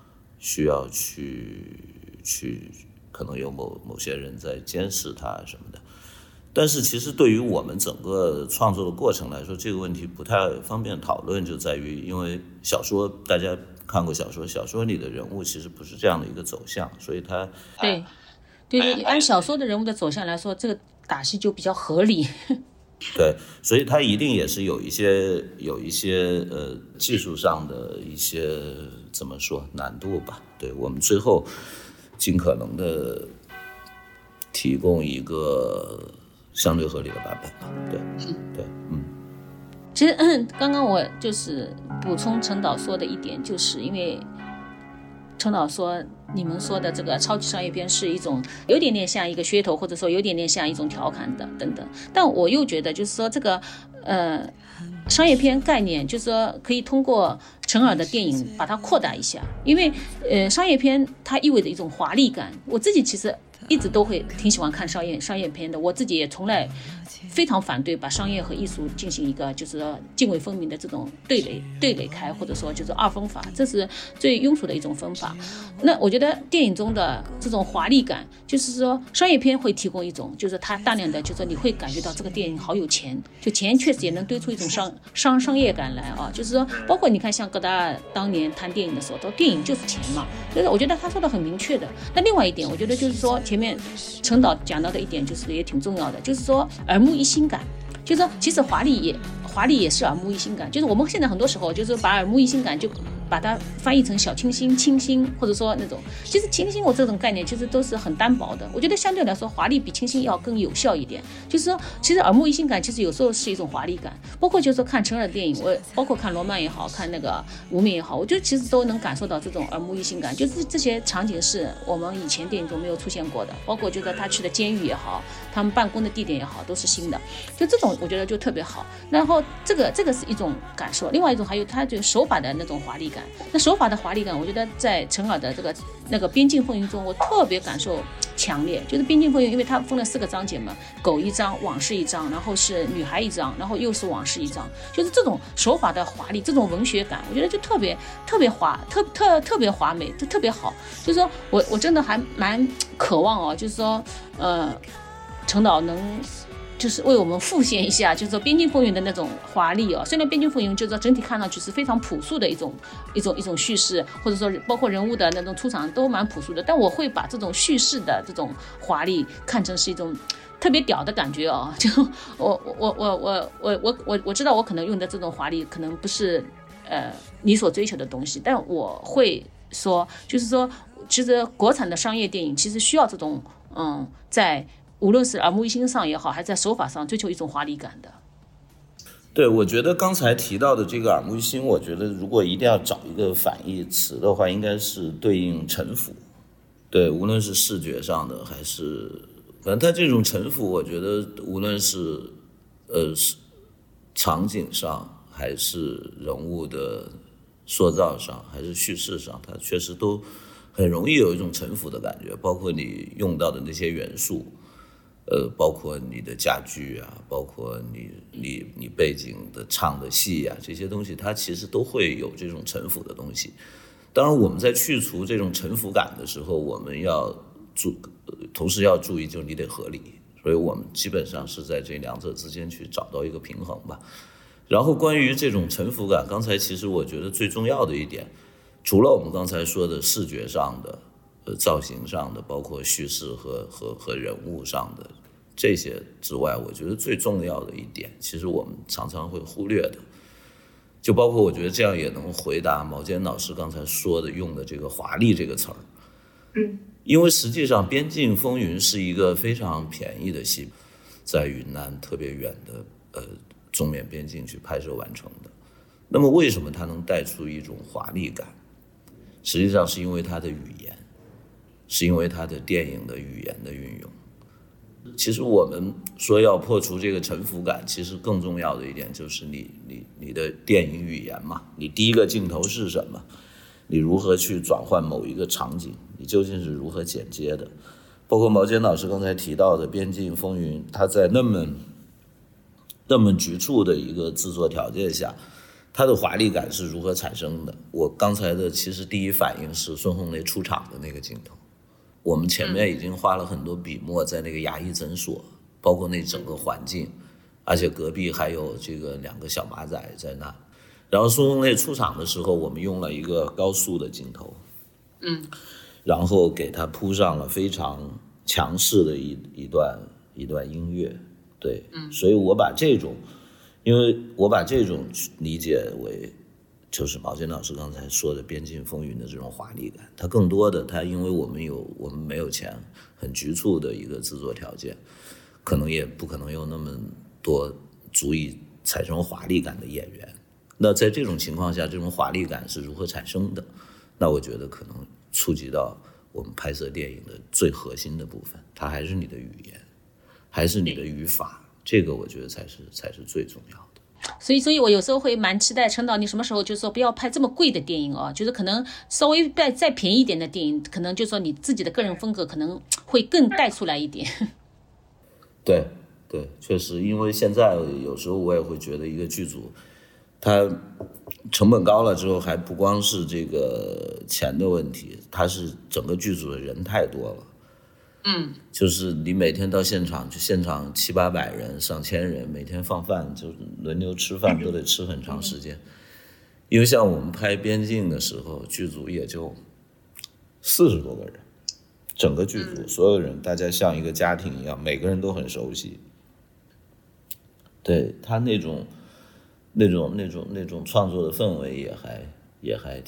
去可能有某些人在监视他什么的。但是其实对于我们整个创作的过程来说，这个问题不太方便讨论，就在于因为小说大家看过小说里的人物其实不是这样的一个走向，所以他对，按小说的人物的走向来说，这个打戏就比较合理。 对，所以他一定也是有一些技术上的一些怎么说难度吧。对，我们最后尽可能的提供一个相对合理的版本吧。对， 其实刚刚我就是补充陈导说的一点，就是因为陈导说你们说的这个超级商业片是一种有点点像一个噱头，或者说有点点像一种调侃的等等，但我又觉得就是说这个商业片概念就是说可以通过陈耳的电影把它扩大一下，因为商业片它意味着一种华丽感。我自己其实一直都会挺喜欢看商业片的，我自己也从来非常反对把商业和艺术进行一个就是说泾渭分明的这种对垒开，或者说就是二分法，这是最庸俗的一种分法。那我觉得电影中的这种华丽感，就是说商业片会提供一种，就是它大量的就是说你会感觉到这个电影好有钱，就钱确实也能堆出一种商业感来啊。就是说包括你看像戈达尔当年谈电影的时候，说电影就是钱嘛，就是我觉得他说的很明确的。那另外一点我觉得就是说前面陈导讲到的一点就是也挺重要的，就是说耳目一新感，就是说其实华丽也是耳目一新感，就是我们现在很多时候就是把耳目一新感就把它翻译成小清新，或者说那种，其实清新我这种概念其实都是很单薄的。我觉得相对来说华丽比清新要更有效一点，就是说其实耳目一新感其实有时候是一种华丽感，包括就是说看陈耳的电影，我包括看罗曼也好，看那个无名也好，我觉得其实都能感受到这种耳目一新感，就是这些场景是我们以前电影中没有出现过的，包括就是他去的监狱也好，他们办公的地点也好，都是新的，就这种我觉得就特别好。然后这个是一种感受，另外一种还有他就手法的那种华丽感。那手法的华丽感，我觉得在陈耳的那个边境风云中，我特别感受强烈。就是边境风云，因为它分了4个章节嘛，狗一章，往事一章，然后是女孩一章，然后又是往事一章，就是这种手法的华丽，这种文学感，我觉得就特别华美，就特别好。就是说我真的还蛮渴望哦，就是说陈导能就是为我们复现一下，就是说边境风云的那种华丽哦。虽然边境风云就是说整体看上去是非常朴素的一种叙事，或者说包括人物的那种出场都蛮朴素的，但我会把这种叙事的这种华丽看成是一种特别屌的感觉哦。就我知道我可能用的这种华丽可能不是你所追求的东西，但我会说，就是说其实国产的商业电影其实需要这种在无论是耳目一新上也好，还是在手法上追求一种华丽感的。 对，我觉得刚才提到的这个耳目一新，我觉得如果一定要找一个反义词的话，应该是对应臣服。对，无论是视觉上的还是反正他这种沉浮，我觉得无论是场景上，还是人物的塑造上，还是叙事上，它确实都很容易有一种沉浮的感觉。包括你用到的那些元素，包括你的家具啊，包括你背景的唱的戏啊，这些东西，它其实都会有这种沉浮的东西。当然，我们在去除这种沉浮感的时候，我们要同时要注意，就是你得合理。所以我们基本上是在这两者之间去找到一个平衡吧。然后关于这种沉浮感，刚才其实我觉得最重要的一点，除了我们刚才说的视觉上的、造型上的，包括叙事和人物上的这些之外，我觉得最重要的一点，其实我们常常会忽略的，就包括我觉得这样也能回答毛尖老师刚才说的用的这个华丽这个词儿。因为实际上《边境风云》是一个非常便宜的戏，在云南特别远的中缅边境去拍摄完成的。那么为什么它能带出一种华丽感？实际上是因为它的语言，是因为它的电影的语言的运用。其实我们说要破除这个沉浮感，其实更重要的一点就是你的电影语言嘛，你第一个镜头是什么？你如何去转换某一个场景？你究竟是如何剪接的？包括毛尖老师刚才提到的《边境风云》，它在那么局促的一个制作条件下，它的华丽感是如何产生的？我刚才的其实第一反应是孙红雷出场的那个镜头。我们前面已经花了很多笔墨在那个牙医诊所，包括那整个环境，而且隔壁还有这个2个小马仔在那。然后孙红雷出场的时候，我们用了一个高速的镜头，然后给他铺上了非常强势的一段音乐，对，所以我把这种理解为，就是毛尖老师刚才说的《边境风云》的这种华丽感。它更多的，它因为我们没有钱，很局促的一个制作条件，可能也不可能有那么多足以产生华丽感的演员。那在这种情况下，这种华丽感是如何产生的？那我觉得可能触及到我们拍摄电影的最核心的部分，它还是你的语言，还是你的语法，这个我觉得才是最重要的。 所以我有时候会蛮期待陈导你什么时候就是说不要拍这么贵的电影哦，就是可能稍微再便宜一点的电影，可能就是说你自己的个人风格可能会更带出来一点。 对，确实，因为现在有时候我也会觉得一个剧组它成本高了之后，还不光是这个钱的问题，它是整个剧组的人太多了。就是你每天到现场，就现场700-800人、上千人，每天放饭就轮流吃饭，都得吃很长时间。因为像我们拍边境的时候，剧组也就40多个人，整个剧组所有人大家像一个家庭一样，每个人都很熟悉。对，他那种创作的氛围也还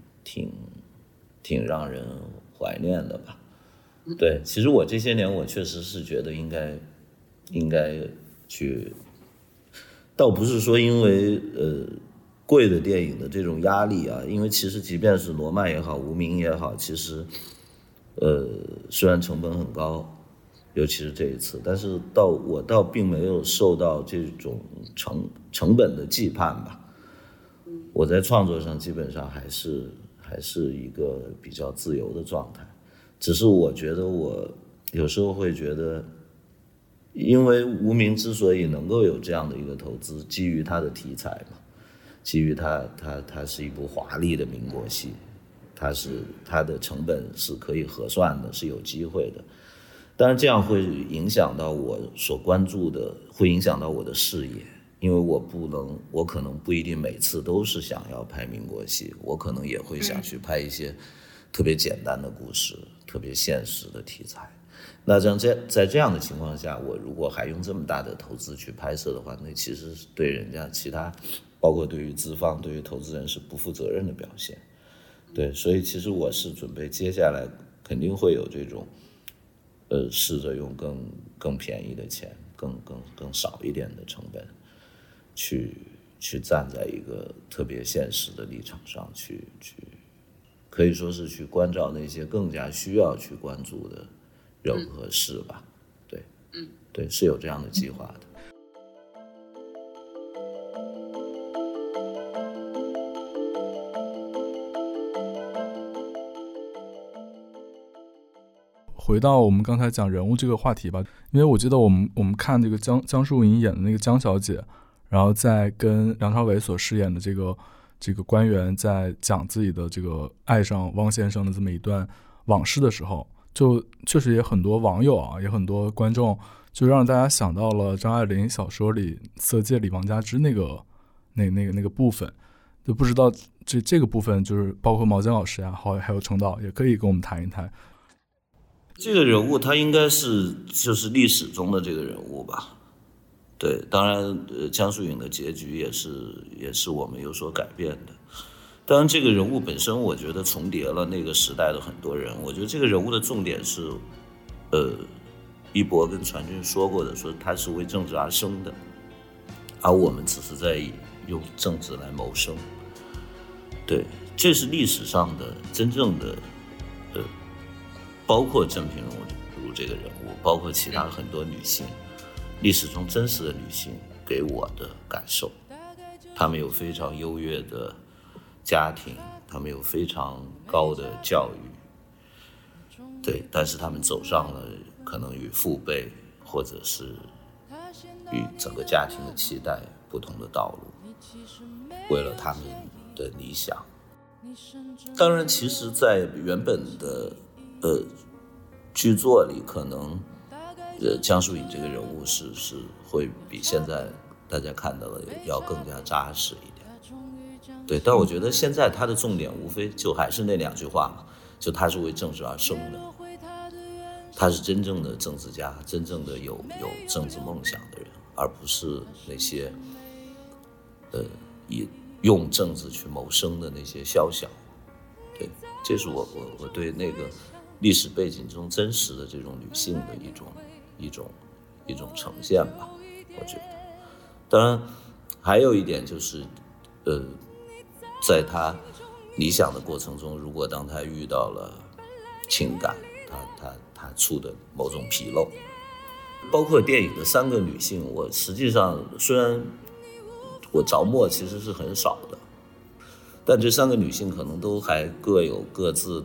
挺让人怀念的吧。对，其实我这些年我确实是觉得应该去，倒不是说因为贵的电影的这种压力啊，因为其实即便是罗曼也好，无名也好，其实虽然成本很高，尤其是这一次，但是我倒并没有受到这种成本的羁绊吧。我在创作上基本上还是一个比较自由的状态。只是我觉得我有时候会觉得，因为无名之所以能够有这样的一个投资，基于它的题材嘛，基于它是一部华丽的民国戏，它的成本是可以核算的，是有机会的。当然这样会影响到我所关注的，会影响到我的事业，因为我可能不一定每次都是想要拍民国戏，我可能也会想去拍一些特别简单的故事，特别现实的题材。那在这样的情况下，我如果还用这么大的投资去拍摄的话，那其实是对人家其他，包括对于资方、对于投资人是不负责任的表现。对，所以其实我是准备接下来肯定会有这种，试着用更便宜的钱，更少一点的成本，去站在一个特别现实的立场上去。可以说是去关照那些更加需要去关注的人和事吧。 对，是有这样的计划的。 回到我们刚才讲人物这个话题吧，因为我记得我们看这个江疏影演的那个江小姐，然后在跟梁朝伟所饰演的这个官员在讲自己的这个爱上汪先生的这么一段往事的时候，就确实也很多网友啊，也很多观众，就让大家想到了张爱玲小说里《色戒》里王佳芝那个部分，就不知道这个部分就是包括毛尖老师呀，还有程导也可以跟我们谈一谈。 这个人物他应该是就是历史中的这个人物吧，对，当然江疏影的结局也是我们有所改变的。当然这个人物本身我觉得重叠了那个时代的很多人，我觉得这个人物的重点是一博跟传君说过的，说他是为政治而生的，而我们只是在用政治来谋生。对，这是历史上的真正的包括郑平如这个人物，包括其他很多女性，历史中真实的女性给我的感受，她们有非常优越的家庭，她们有非常高的教育，对，但是她们走上了可能与父辈或者是与整个家庭的期待不同的道路，为了他们的理想。当然其实在原本的剧作里，可能江疏影这个人物是会比现在大家看到的要更加扎实一点。对，但我觉得现在他的重点无非就还是那两句话嘛，就他是为政治而生的，他是真正的政治家，真正的有政治梦想的人，而不是那些以用政治去谋生的那些宵小。对，这是我对那个历史背景中真实的这种女性的一种呈现吧，我觉得。当然还有一点就是在她理想的过程中，如果当她遇到了情感，她出的某种纰漏，包括电影的三个女性，我实际上虽然我着墨其实是很少的，但这三个女性可能都还各有各自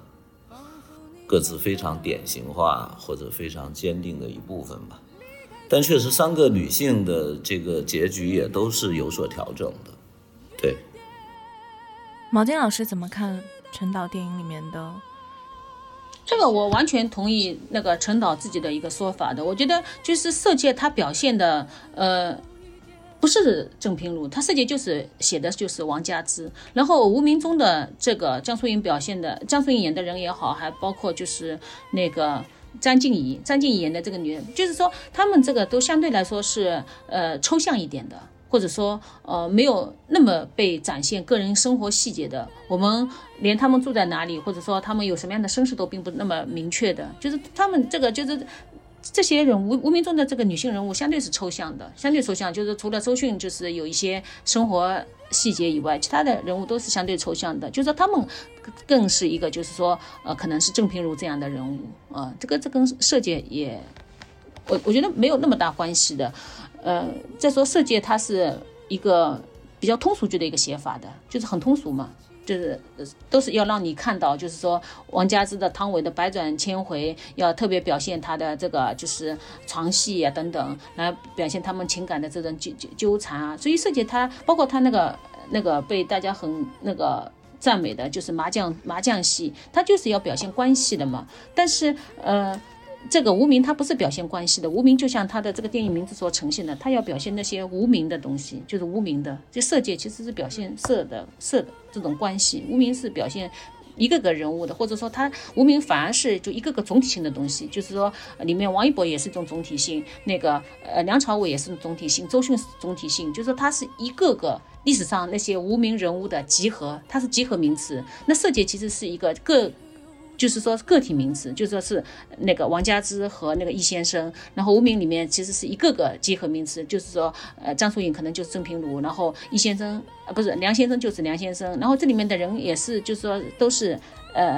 非常典型化或者非常坚定的一部分吧。但确实三个女性的这个结局也都是有所调整的。对， 毛尖老师怎么看陈导电影里面的？ 这个我完全同意那个陈导自己的一个说法的。我觉得就是色戒他表现的不是郑平如，他色戒就是写的就是王佳芝，然后无名中的这个江疏影演的人也好，还包括就是那个张静怡演的这个女人，就是说他们这个都相对来说是抽象一点的，或者说没有那么被展现个人生活细节的，我们连他们住在哪里，或者说他们有什么样的身世都并不那么明确的，就是他们这个就是这些人无名中的这个女性人物相对是抽象的，相对抽象，就是除了周迅就是有一些生活细节以外，其他的人物都是相对抽象的，就是说他们更是一个就是说可能是郑平如这样的人物这跟色戒也我觉得没有那么大关系的。再说色戒它是一个比较通俗剧的一个写法的，就是很通俗嘛，就是都是要让你看到，就是说王佳芝的汤唯的百转千回，要特别表现她的这个就是床戏啊等等，来表现他们情感的这种纠缠啊。所以色戒它包括它那个被大家很那个赞美的就是麻将戏，它就是要表现关系的嘛。但是这个无名它不是表现关系的，无名就像它的这个电影名字所呈现的，它要表现那些无名的东西，就是无名的。这色戒其实是表现色的这种关系，无名是表现一个个人物的，或者说它无名反而是就一个个总体性的东西，就是说里面王一博也是一种总体性，那个梁朝伟也是总体性，周迅是总体性，就是说它是一个个历史上那些无名人物的集合，它是集合名词。那色戒其实是一个就是说个体名词，就是说是那个王佳芝和那个易先生，然后无名里面其实是一个个集合名词，就是说张疏影可能就是郑平如，然后易先生不是梁先生就是梁先生，然后这里面的人也是就是说都是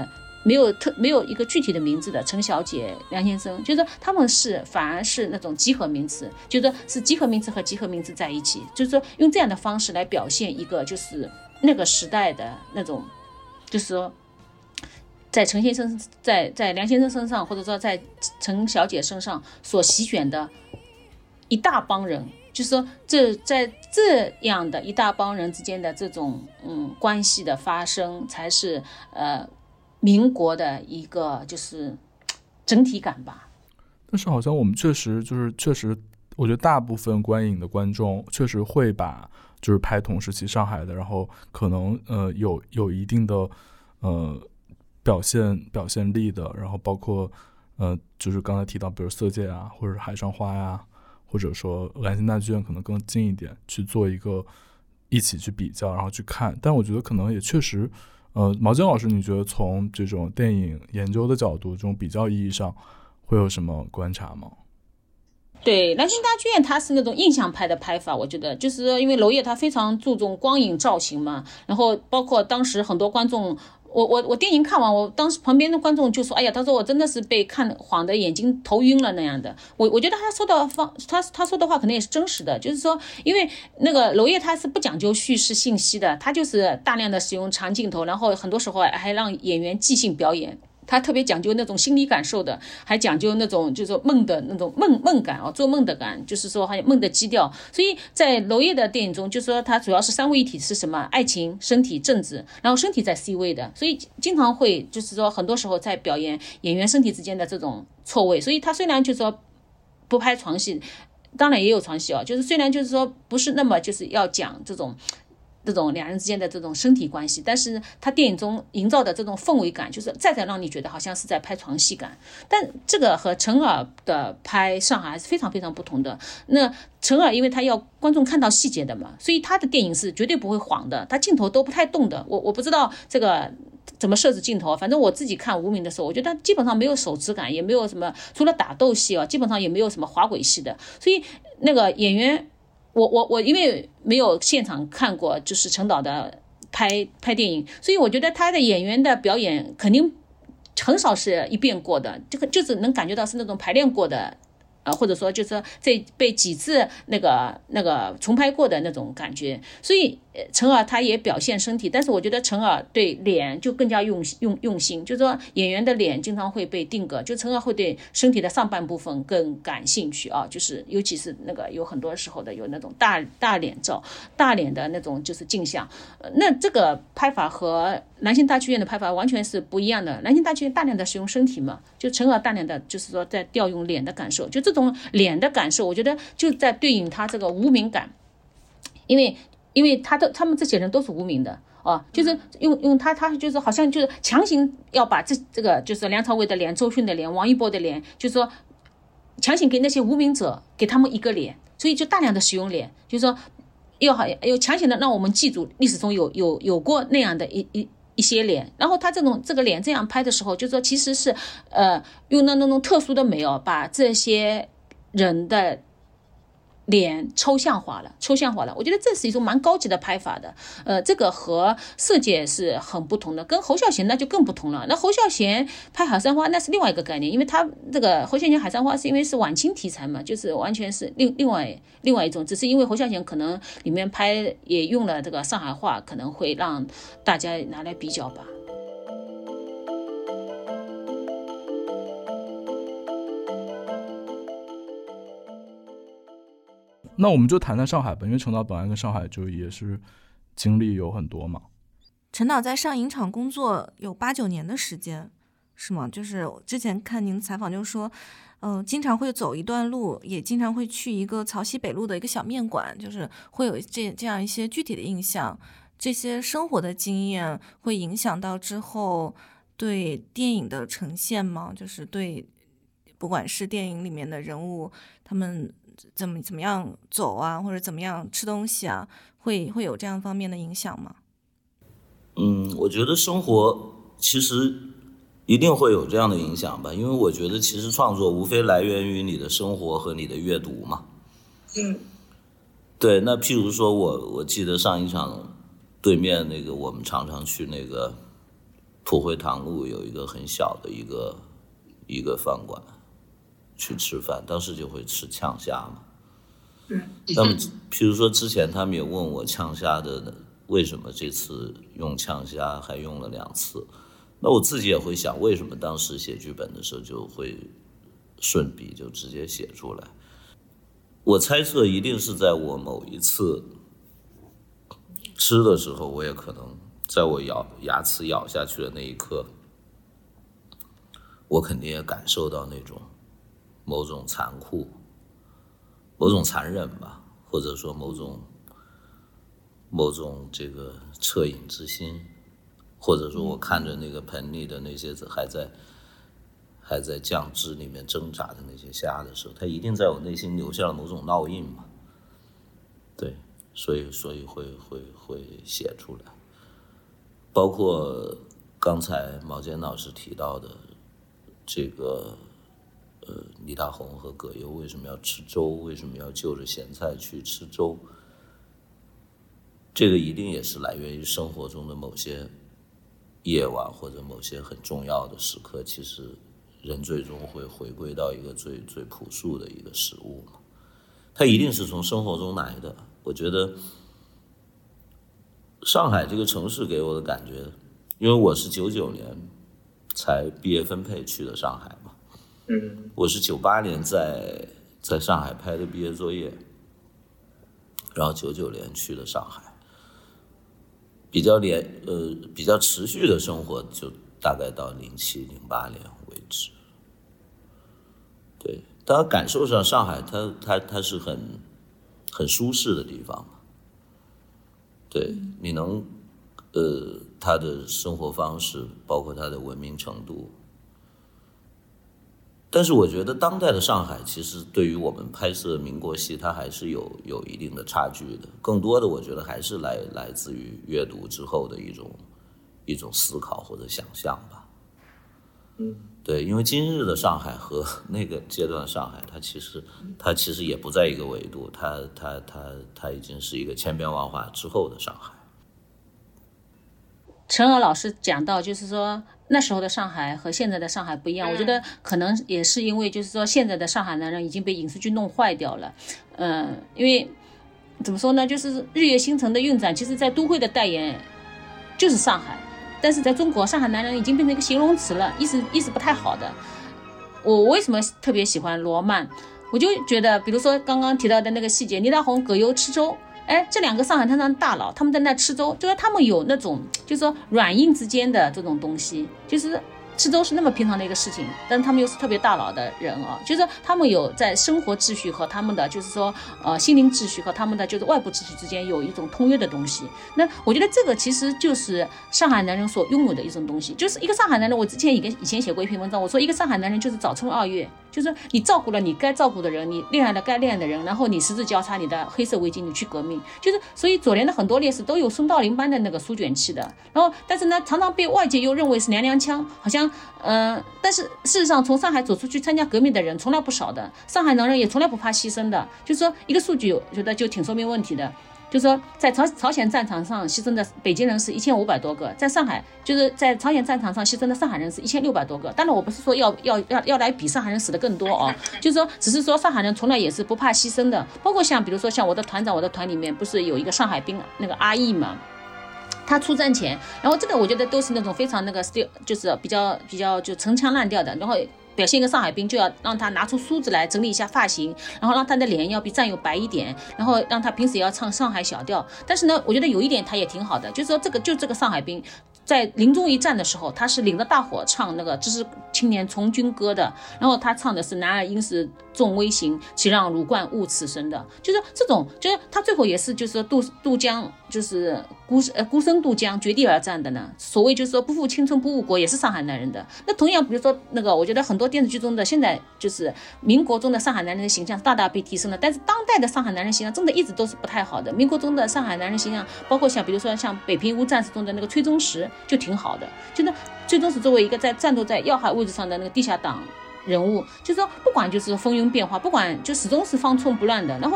没有一个具体的名字的陈小姐、梁先生，就是说他们反而是那种集合名词，就是说是集合名词和集合名词在一起，就是说用这样的方式来表现一个就是那个时代的那种，就是说在陈先生在梁先生身上，或者说在陈小姐身上所席选的一大帮人，就是说在这样的一大帮人之间的这种关系的发生，才是民国的一个就是整体感吧。 但是好像我们确实，我觉得大部分观影的观众确实会把就是拍同时期上海的，然后可能有一定的表现力的，然后包括就是刚才提到，比如色戒啊，或者海上花呀，或者说兰心大剧院可能更近一点，去做一个一起去比较，然后去看。但我觉得可能也确实。毛尖老师，你觉得从这种电影研究的角度，这种比较意义上，会有什么观察吗？ 对，兰心大剧院它是那种印象派的拍法，我觉得就是说因为娄烨他非常注重光影造型嘛，然后包括当时很多观众。我电影看完，我当时旁边的观众就说：“哎呀，他说我真的是被看晃的眼睛头晕了那样的。”我觉得他说的话可能也是真实的，就是说，因为那个娄烨他是不讲究叙事信息的，他就是大量的使用长镜头，然后很多时候还让演员即兴表演。他特别讲究那种心理感受的，还讲究那种就是说梦的那种梦感做梦的感，就是说还有梦的基调。所以在娄烨的电影中，就是说他主要是三位一体是什么？爱情、身体、政治，然后身体在 C 位的，所以经常会就是说很多时候在表演演员身体之间的这种错位。所以他虽然就是说不拍床戏，当然也有床戏就是虽然就是说不是那么就是要讲这种两人之间的这种身体关系，但是他电影中营造的这种氛围感，就是再让你觉得好像是在拍床戏感。但这个和陈耳的拍上海还是非常非常不同的。那陈耳因为他要观众看到细节的嘛，所以他的电影是绝对不会晃的，他镜头都不太动的。我不知道这个怎么设置镜头，反正我自己看无名的时候，我觉得基本上没有手持感，也没有什么，除了打斗戏基本上也没有什么滑轨戏的。所以那个演员。我因为没有现场看过就是陈导的拍电影，所以我觉得他的演员的表演肯定很少是一遍过的，这个就是能感觉到是那种排练过的或者说就是这被几次那个重拍过的那种感觉。所以陈耳他也表现身体，但是我觉得陈耳对脸就更加用心，就是说演员的脸经常会被定格，就陈耳会对身体的上半部分更感兴趣就是尤其是那个有很多时候的有那种大脸照、大脸的那种就是镜像。那这个拍法和兰心大剧院的拍法完全是不一样的。兰心大剧院大量的使用身体嘛，就陈耳大量的就是说在调用脸的感受，就这种脸的感受，我觉得就在对应他这个无名感，因为他们这些人都是无名的就是用他就是好像就是强行要把这个就是梁朝伟的脸、周迅的脸、王一博的脸，就是说强行给那些无名者给他们一个脸，所以就大量的使用脸，就是说要强行的让我们记住历史中有过那样的一些脸。然后他这个脸这样拍的时候，就是说其实是用那种特殊的美把这些人的脸抽象化了。我觉得这是一种蛮高级的拍法的。这个和色戒是很不同的，跟侯孝贤那就更不同了。那侯孝贤拍海山花那是另外一个概念，因为他这个侯孝贤海山花是因为是晚清题材嘛，就是完全是另外一种，只是因为侯孝贤可能里面拍也用了这个上海话，可能会让大家拿来比较吧。 那我们就谈谈上海吧，因为陈导本来跟上海就也是经历有很多嘛。 陈导在上影厂工作有8、9年的时间，是吗？就是之前看您采访就说，经常会走一段路，也经常会去一个曹溪北路的一个小面馆，就是会有这样一些具体的印象。这些生活的经验会影响到之后对电影的呈现吗？就是对，不管是电影里面的人物，他们怎么样走或者怎么样吃东西会有这样方面的影响吗？ 我觉得生活其实一定会有这样的影响吧，因为我觉得其实创作无非来源于你的生活和你的阅读嘛。对，那譬如说我记得上一场对面那个我们常常去那个普惠堂路有一个很小的一个饭馆去吃饭，当时就会吃呛虾嘛。那么譬如说之前他们也问我呛虾的为什么这次用呛虾还用了2次，那我自己也会想，为什么当时写剧本的时候就会顺笔就直接写出来。我猜测一定是在我某一次吃的时候，我也可能在我牙齿咬下去的那一刻，我肯定也感受到那种某种残酷，某种残忍吧，或者说某种这个恻隐之心，或者说我看着那个盆里的那些还在酱汁里面挣扎的那些虾的时候，它一定在我内心留下了某种烙印嘛。对，所以会写出来。包括刚才毛尖老师提到的这个倪大红和葛优为什么要吃粥，为什么要就着咸菜去吃粥，这个一定也是来源于生活中的某些夜晚或者某些很重要的时刻，其实人最终会回归到一个最朴素的一个食物嘛，它一定是从生活中来的。我觉得上海这个城市给我的感觉，因为我是99年才毕业分配去的上海嘛，我是98年在上海拍的毕业作业，然后99年去的上海，比较持续的生活就大概到07、08年为止。对，大家感受上上海它是很舒适的地方嘛。对，你能它的生活方式，包括它的文明程度。但是我觉得当代的上海其实对于我们拍摄民国戏，它还是有一定的差距的。更多的我觉得还是来自于阅读之后的一种思考或者想象吧。对，因为今日的上海和那个阶段的上海，它其实也不在一个维度，它已经是一个千变万化之后的上海。 陈娥老师讲到，就是说那时候的上海和现在的上海不一样，我觉得可能也是因为就是说现在的上海男人已经被影视剧弄坏掉了。因为怎么说呢，就是日月星辰的运转，其实在都会的代言就是上海，但是在中国上海男人已经变成一个形容词了，意思不太好的。我为什么特别喜欢罗曼，我就觉得比如说刚刚提到的那个细节，倪大红葛优吃粥，这2个上海滩上的大佬他们在那吃粥，就是他们有那种就是说软硬之间的这种东西，就是吃粥是那么平常的一个事情，但是他们又是特别大佬的人啊，就是他们有在生活秩序和他们的就是说心灵秩序和他们的就是外部秩序之间有一种通约的东西。那我觉得这个其实就是上海男人所拥有的一种东西，就是一个上海男人。我之前以前写过一篇文章，我说一个上海男人就是早春2月，就是你照顾了你该照顾的人，你恋爱了该恋爱的人，然后你十字交叉你的黑色围巾，你去革命。就是所以左联的很多烈士都有孙道临般的那个书卷气的，然后但是呢常常被外界又认为是娘娘腔，好像但是事实上从上海走出去参加革命的人从来不少的，上海男人也从来不怕牺牲的。就是说一个数据我觉得就挺说明问题的，就是说在朝鲜战场上牺牲的北京人是1500多个，在上海就是在朝鲜战场上牺牲的上海人是1600多个。当然我不是说要来比上海人死的更多哦，就是说只是说上海人从来也是不怕牺牲的。包括像比如说像我的团长，我的团里面不是有一个上海兵那个阿义嘛，他出战前，然后这个我觉得都是那种非常那个就是比较就陈腔滥调的，然后表现一个上海兵就要让他拿出梳子来整理一下发型，然后让他的脸要比战友白一点，然后让他平时也要唱上海小调。但是呢我觉得有一点他也挺好的，就是说这个上海兵在临终一战的时候，他是领着大伙唱那个知识青年从军歌的，然后他唱的是男儿应是重微行，岂让汝冠误此生的，就是这种，就是他最后也是就是说渡江，就是孤身渡江绝地而战的呢。所谓就是说不负青春不误国，也是上海男人的。那同样比如说那个我觉得很多电视剧中的现在就是民国中的上海男人的形象大大被提升了，但是当代的上海男人形象真的一直都是不太好的。民国中的上海男人形象包括像比如说像北平无战事中的那个崔宗实就挺好的，就那崔宗实作为一个在战斗在要害位置上的那个地下党人物，就是说不管就是风云变化，不管就始终是方寸不乱的。然后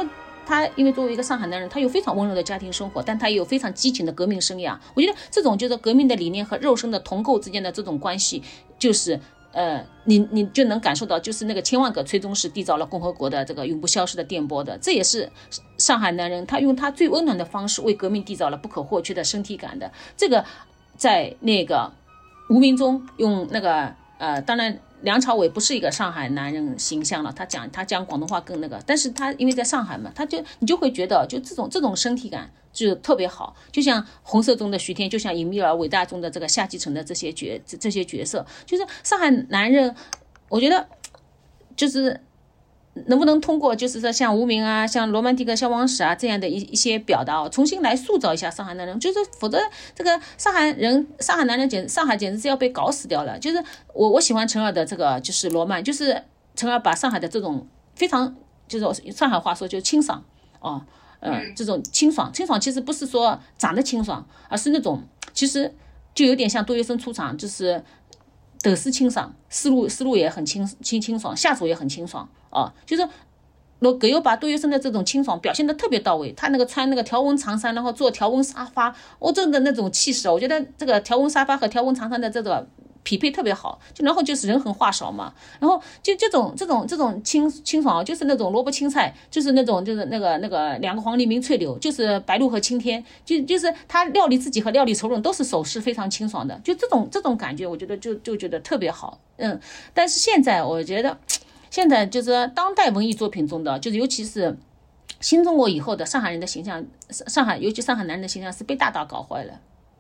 他因为作为一个上海男人，他有非常温柔的家庭生活，但他也有非常激情的革命生涯。我觉得这种就是革命的理念和肉身的同构之间的这种关系，就是你就能感受到，就是那个千万个崔宗实缔造了共和国的这个永不消失的电波的，这也是上海男人他用他最温暖的方式为革命缔造了不可或缺的身体感的。这个在那个无名中用那个当然梁朝伟不是一个上海男人形象了，他讲广东话更那个，但是他因为在上海嘛，你就会觉得就这种身体感就特别好，就像红色中的徐天，就像隐秘而伟大中的这个夏继承的这些角色，就是上海男人，我觉得就是能不能通过就是说像无名啊，像罗曼蒂克消亡史啊这样的一些表达重新来塑造一下上海男人，就是否则这个上海男人上海简直是要被搞死掉了。就是我喜欢陈尔的这个就是罗曼，就是陈尔把上海的这种非常就是上海话说就清爽这种清爽其实不是说长得清爽，而是那种其实就有点像杜月笙出场，就是得失清爽，思路也很清爽，下手也很清爽就是葛优把杜月笙的这种清爽表现得特别到位，他那个穿那个条纹长衫，然后做条纹沙发，真的那种气势，我觉得这个条纹沙发和条纹长衫的这个匹配特别好，然后就是人狠话少嘛，然后就这种清爽，就是那种萝卜青菜，就是那种就是那个两个黄鹂鸣翠柳，就是白露和青天，就是他料理自己和料理仇人都是手势非常清爽的，就这种感觉，我觉得就觉得特别好。但是现在我觉得现在就是当代文艺作品中的，就是尤其是新中国以后的上海人的形象，尤其上海男人的形象是被大搞坏了。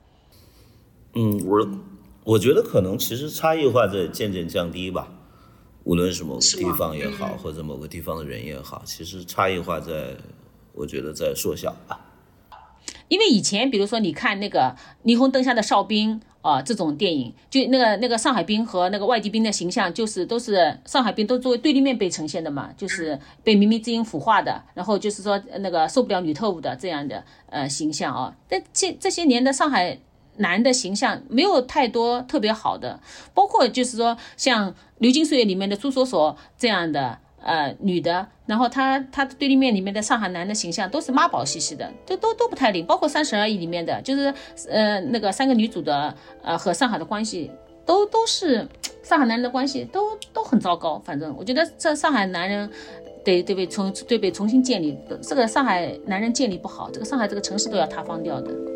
我觉得可能其实差异化在渐渐降低吧，无论是某个地方也好，或者某个地方的人也好，其实差异化我觉得在缩小吧。 因为以前比如说你看那个霓虹灯下的哨兵这种电影，就那个上海兵和那个外地兵的形象，就是都是上海兵都作为对立面被呈现的嘛，就是被靡靡之音腐化的，然后就是说那个受不了女特务的这样的形象但这些年的上海男的形象没有太多特别好的，包括就是说像《流金岁月》里面的朱锁锁这样的女的，然后她对立面里面的上海男的形象都是妈宝兮兮的，都不太灵，包括《32亿》里面的就是那个三个女主的和上海的关系都是上海男人的关系都很糟糕。反正我觉得这上海男人得被重新建立，这个上海男人建立不好，这个上海这个城市都要塌方掉的。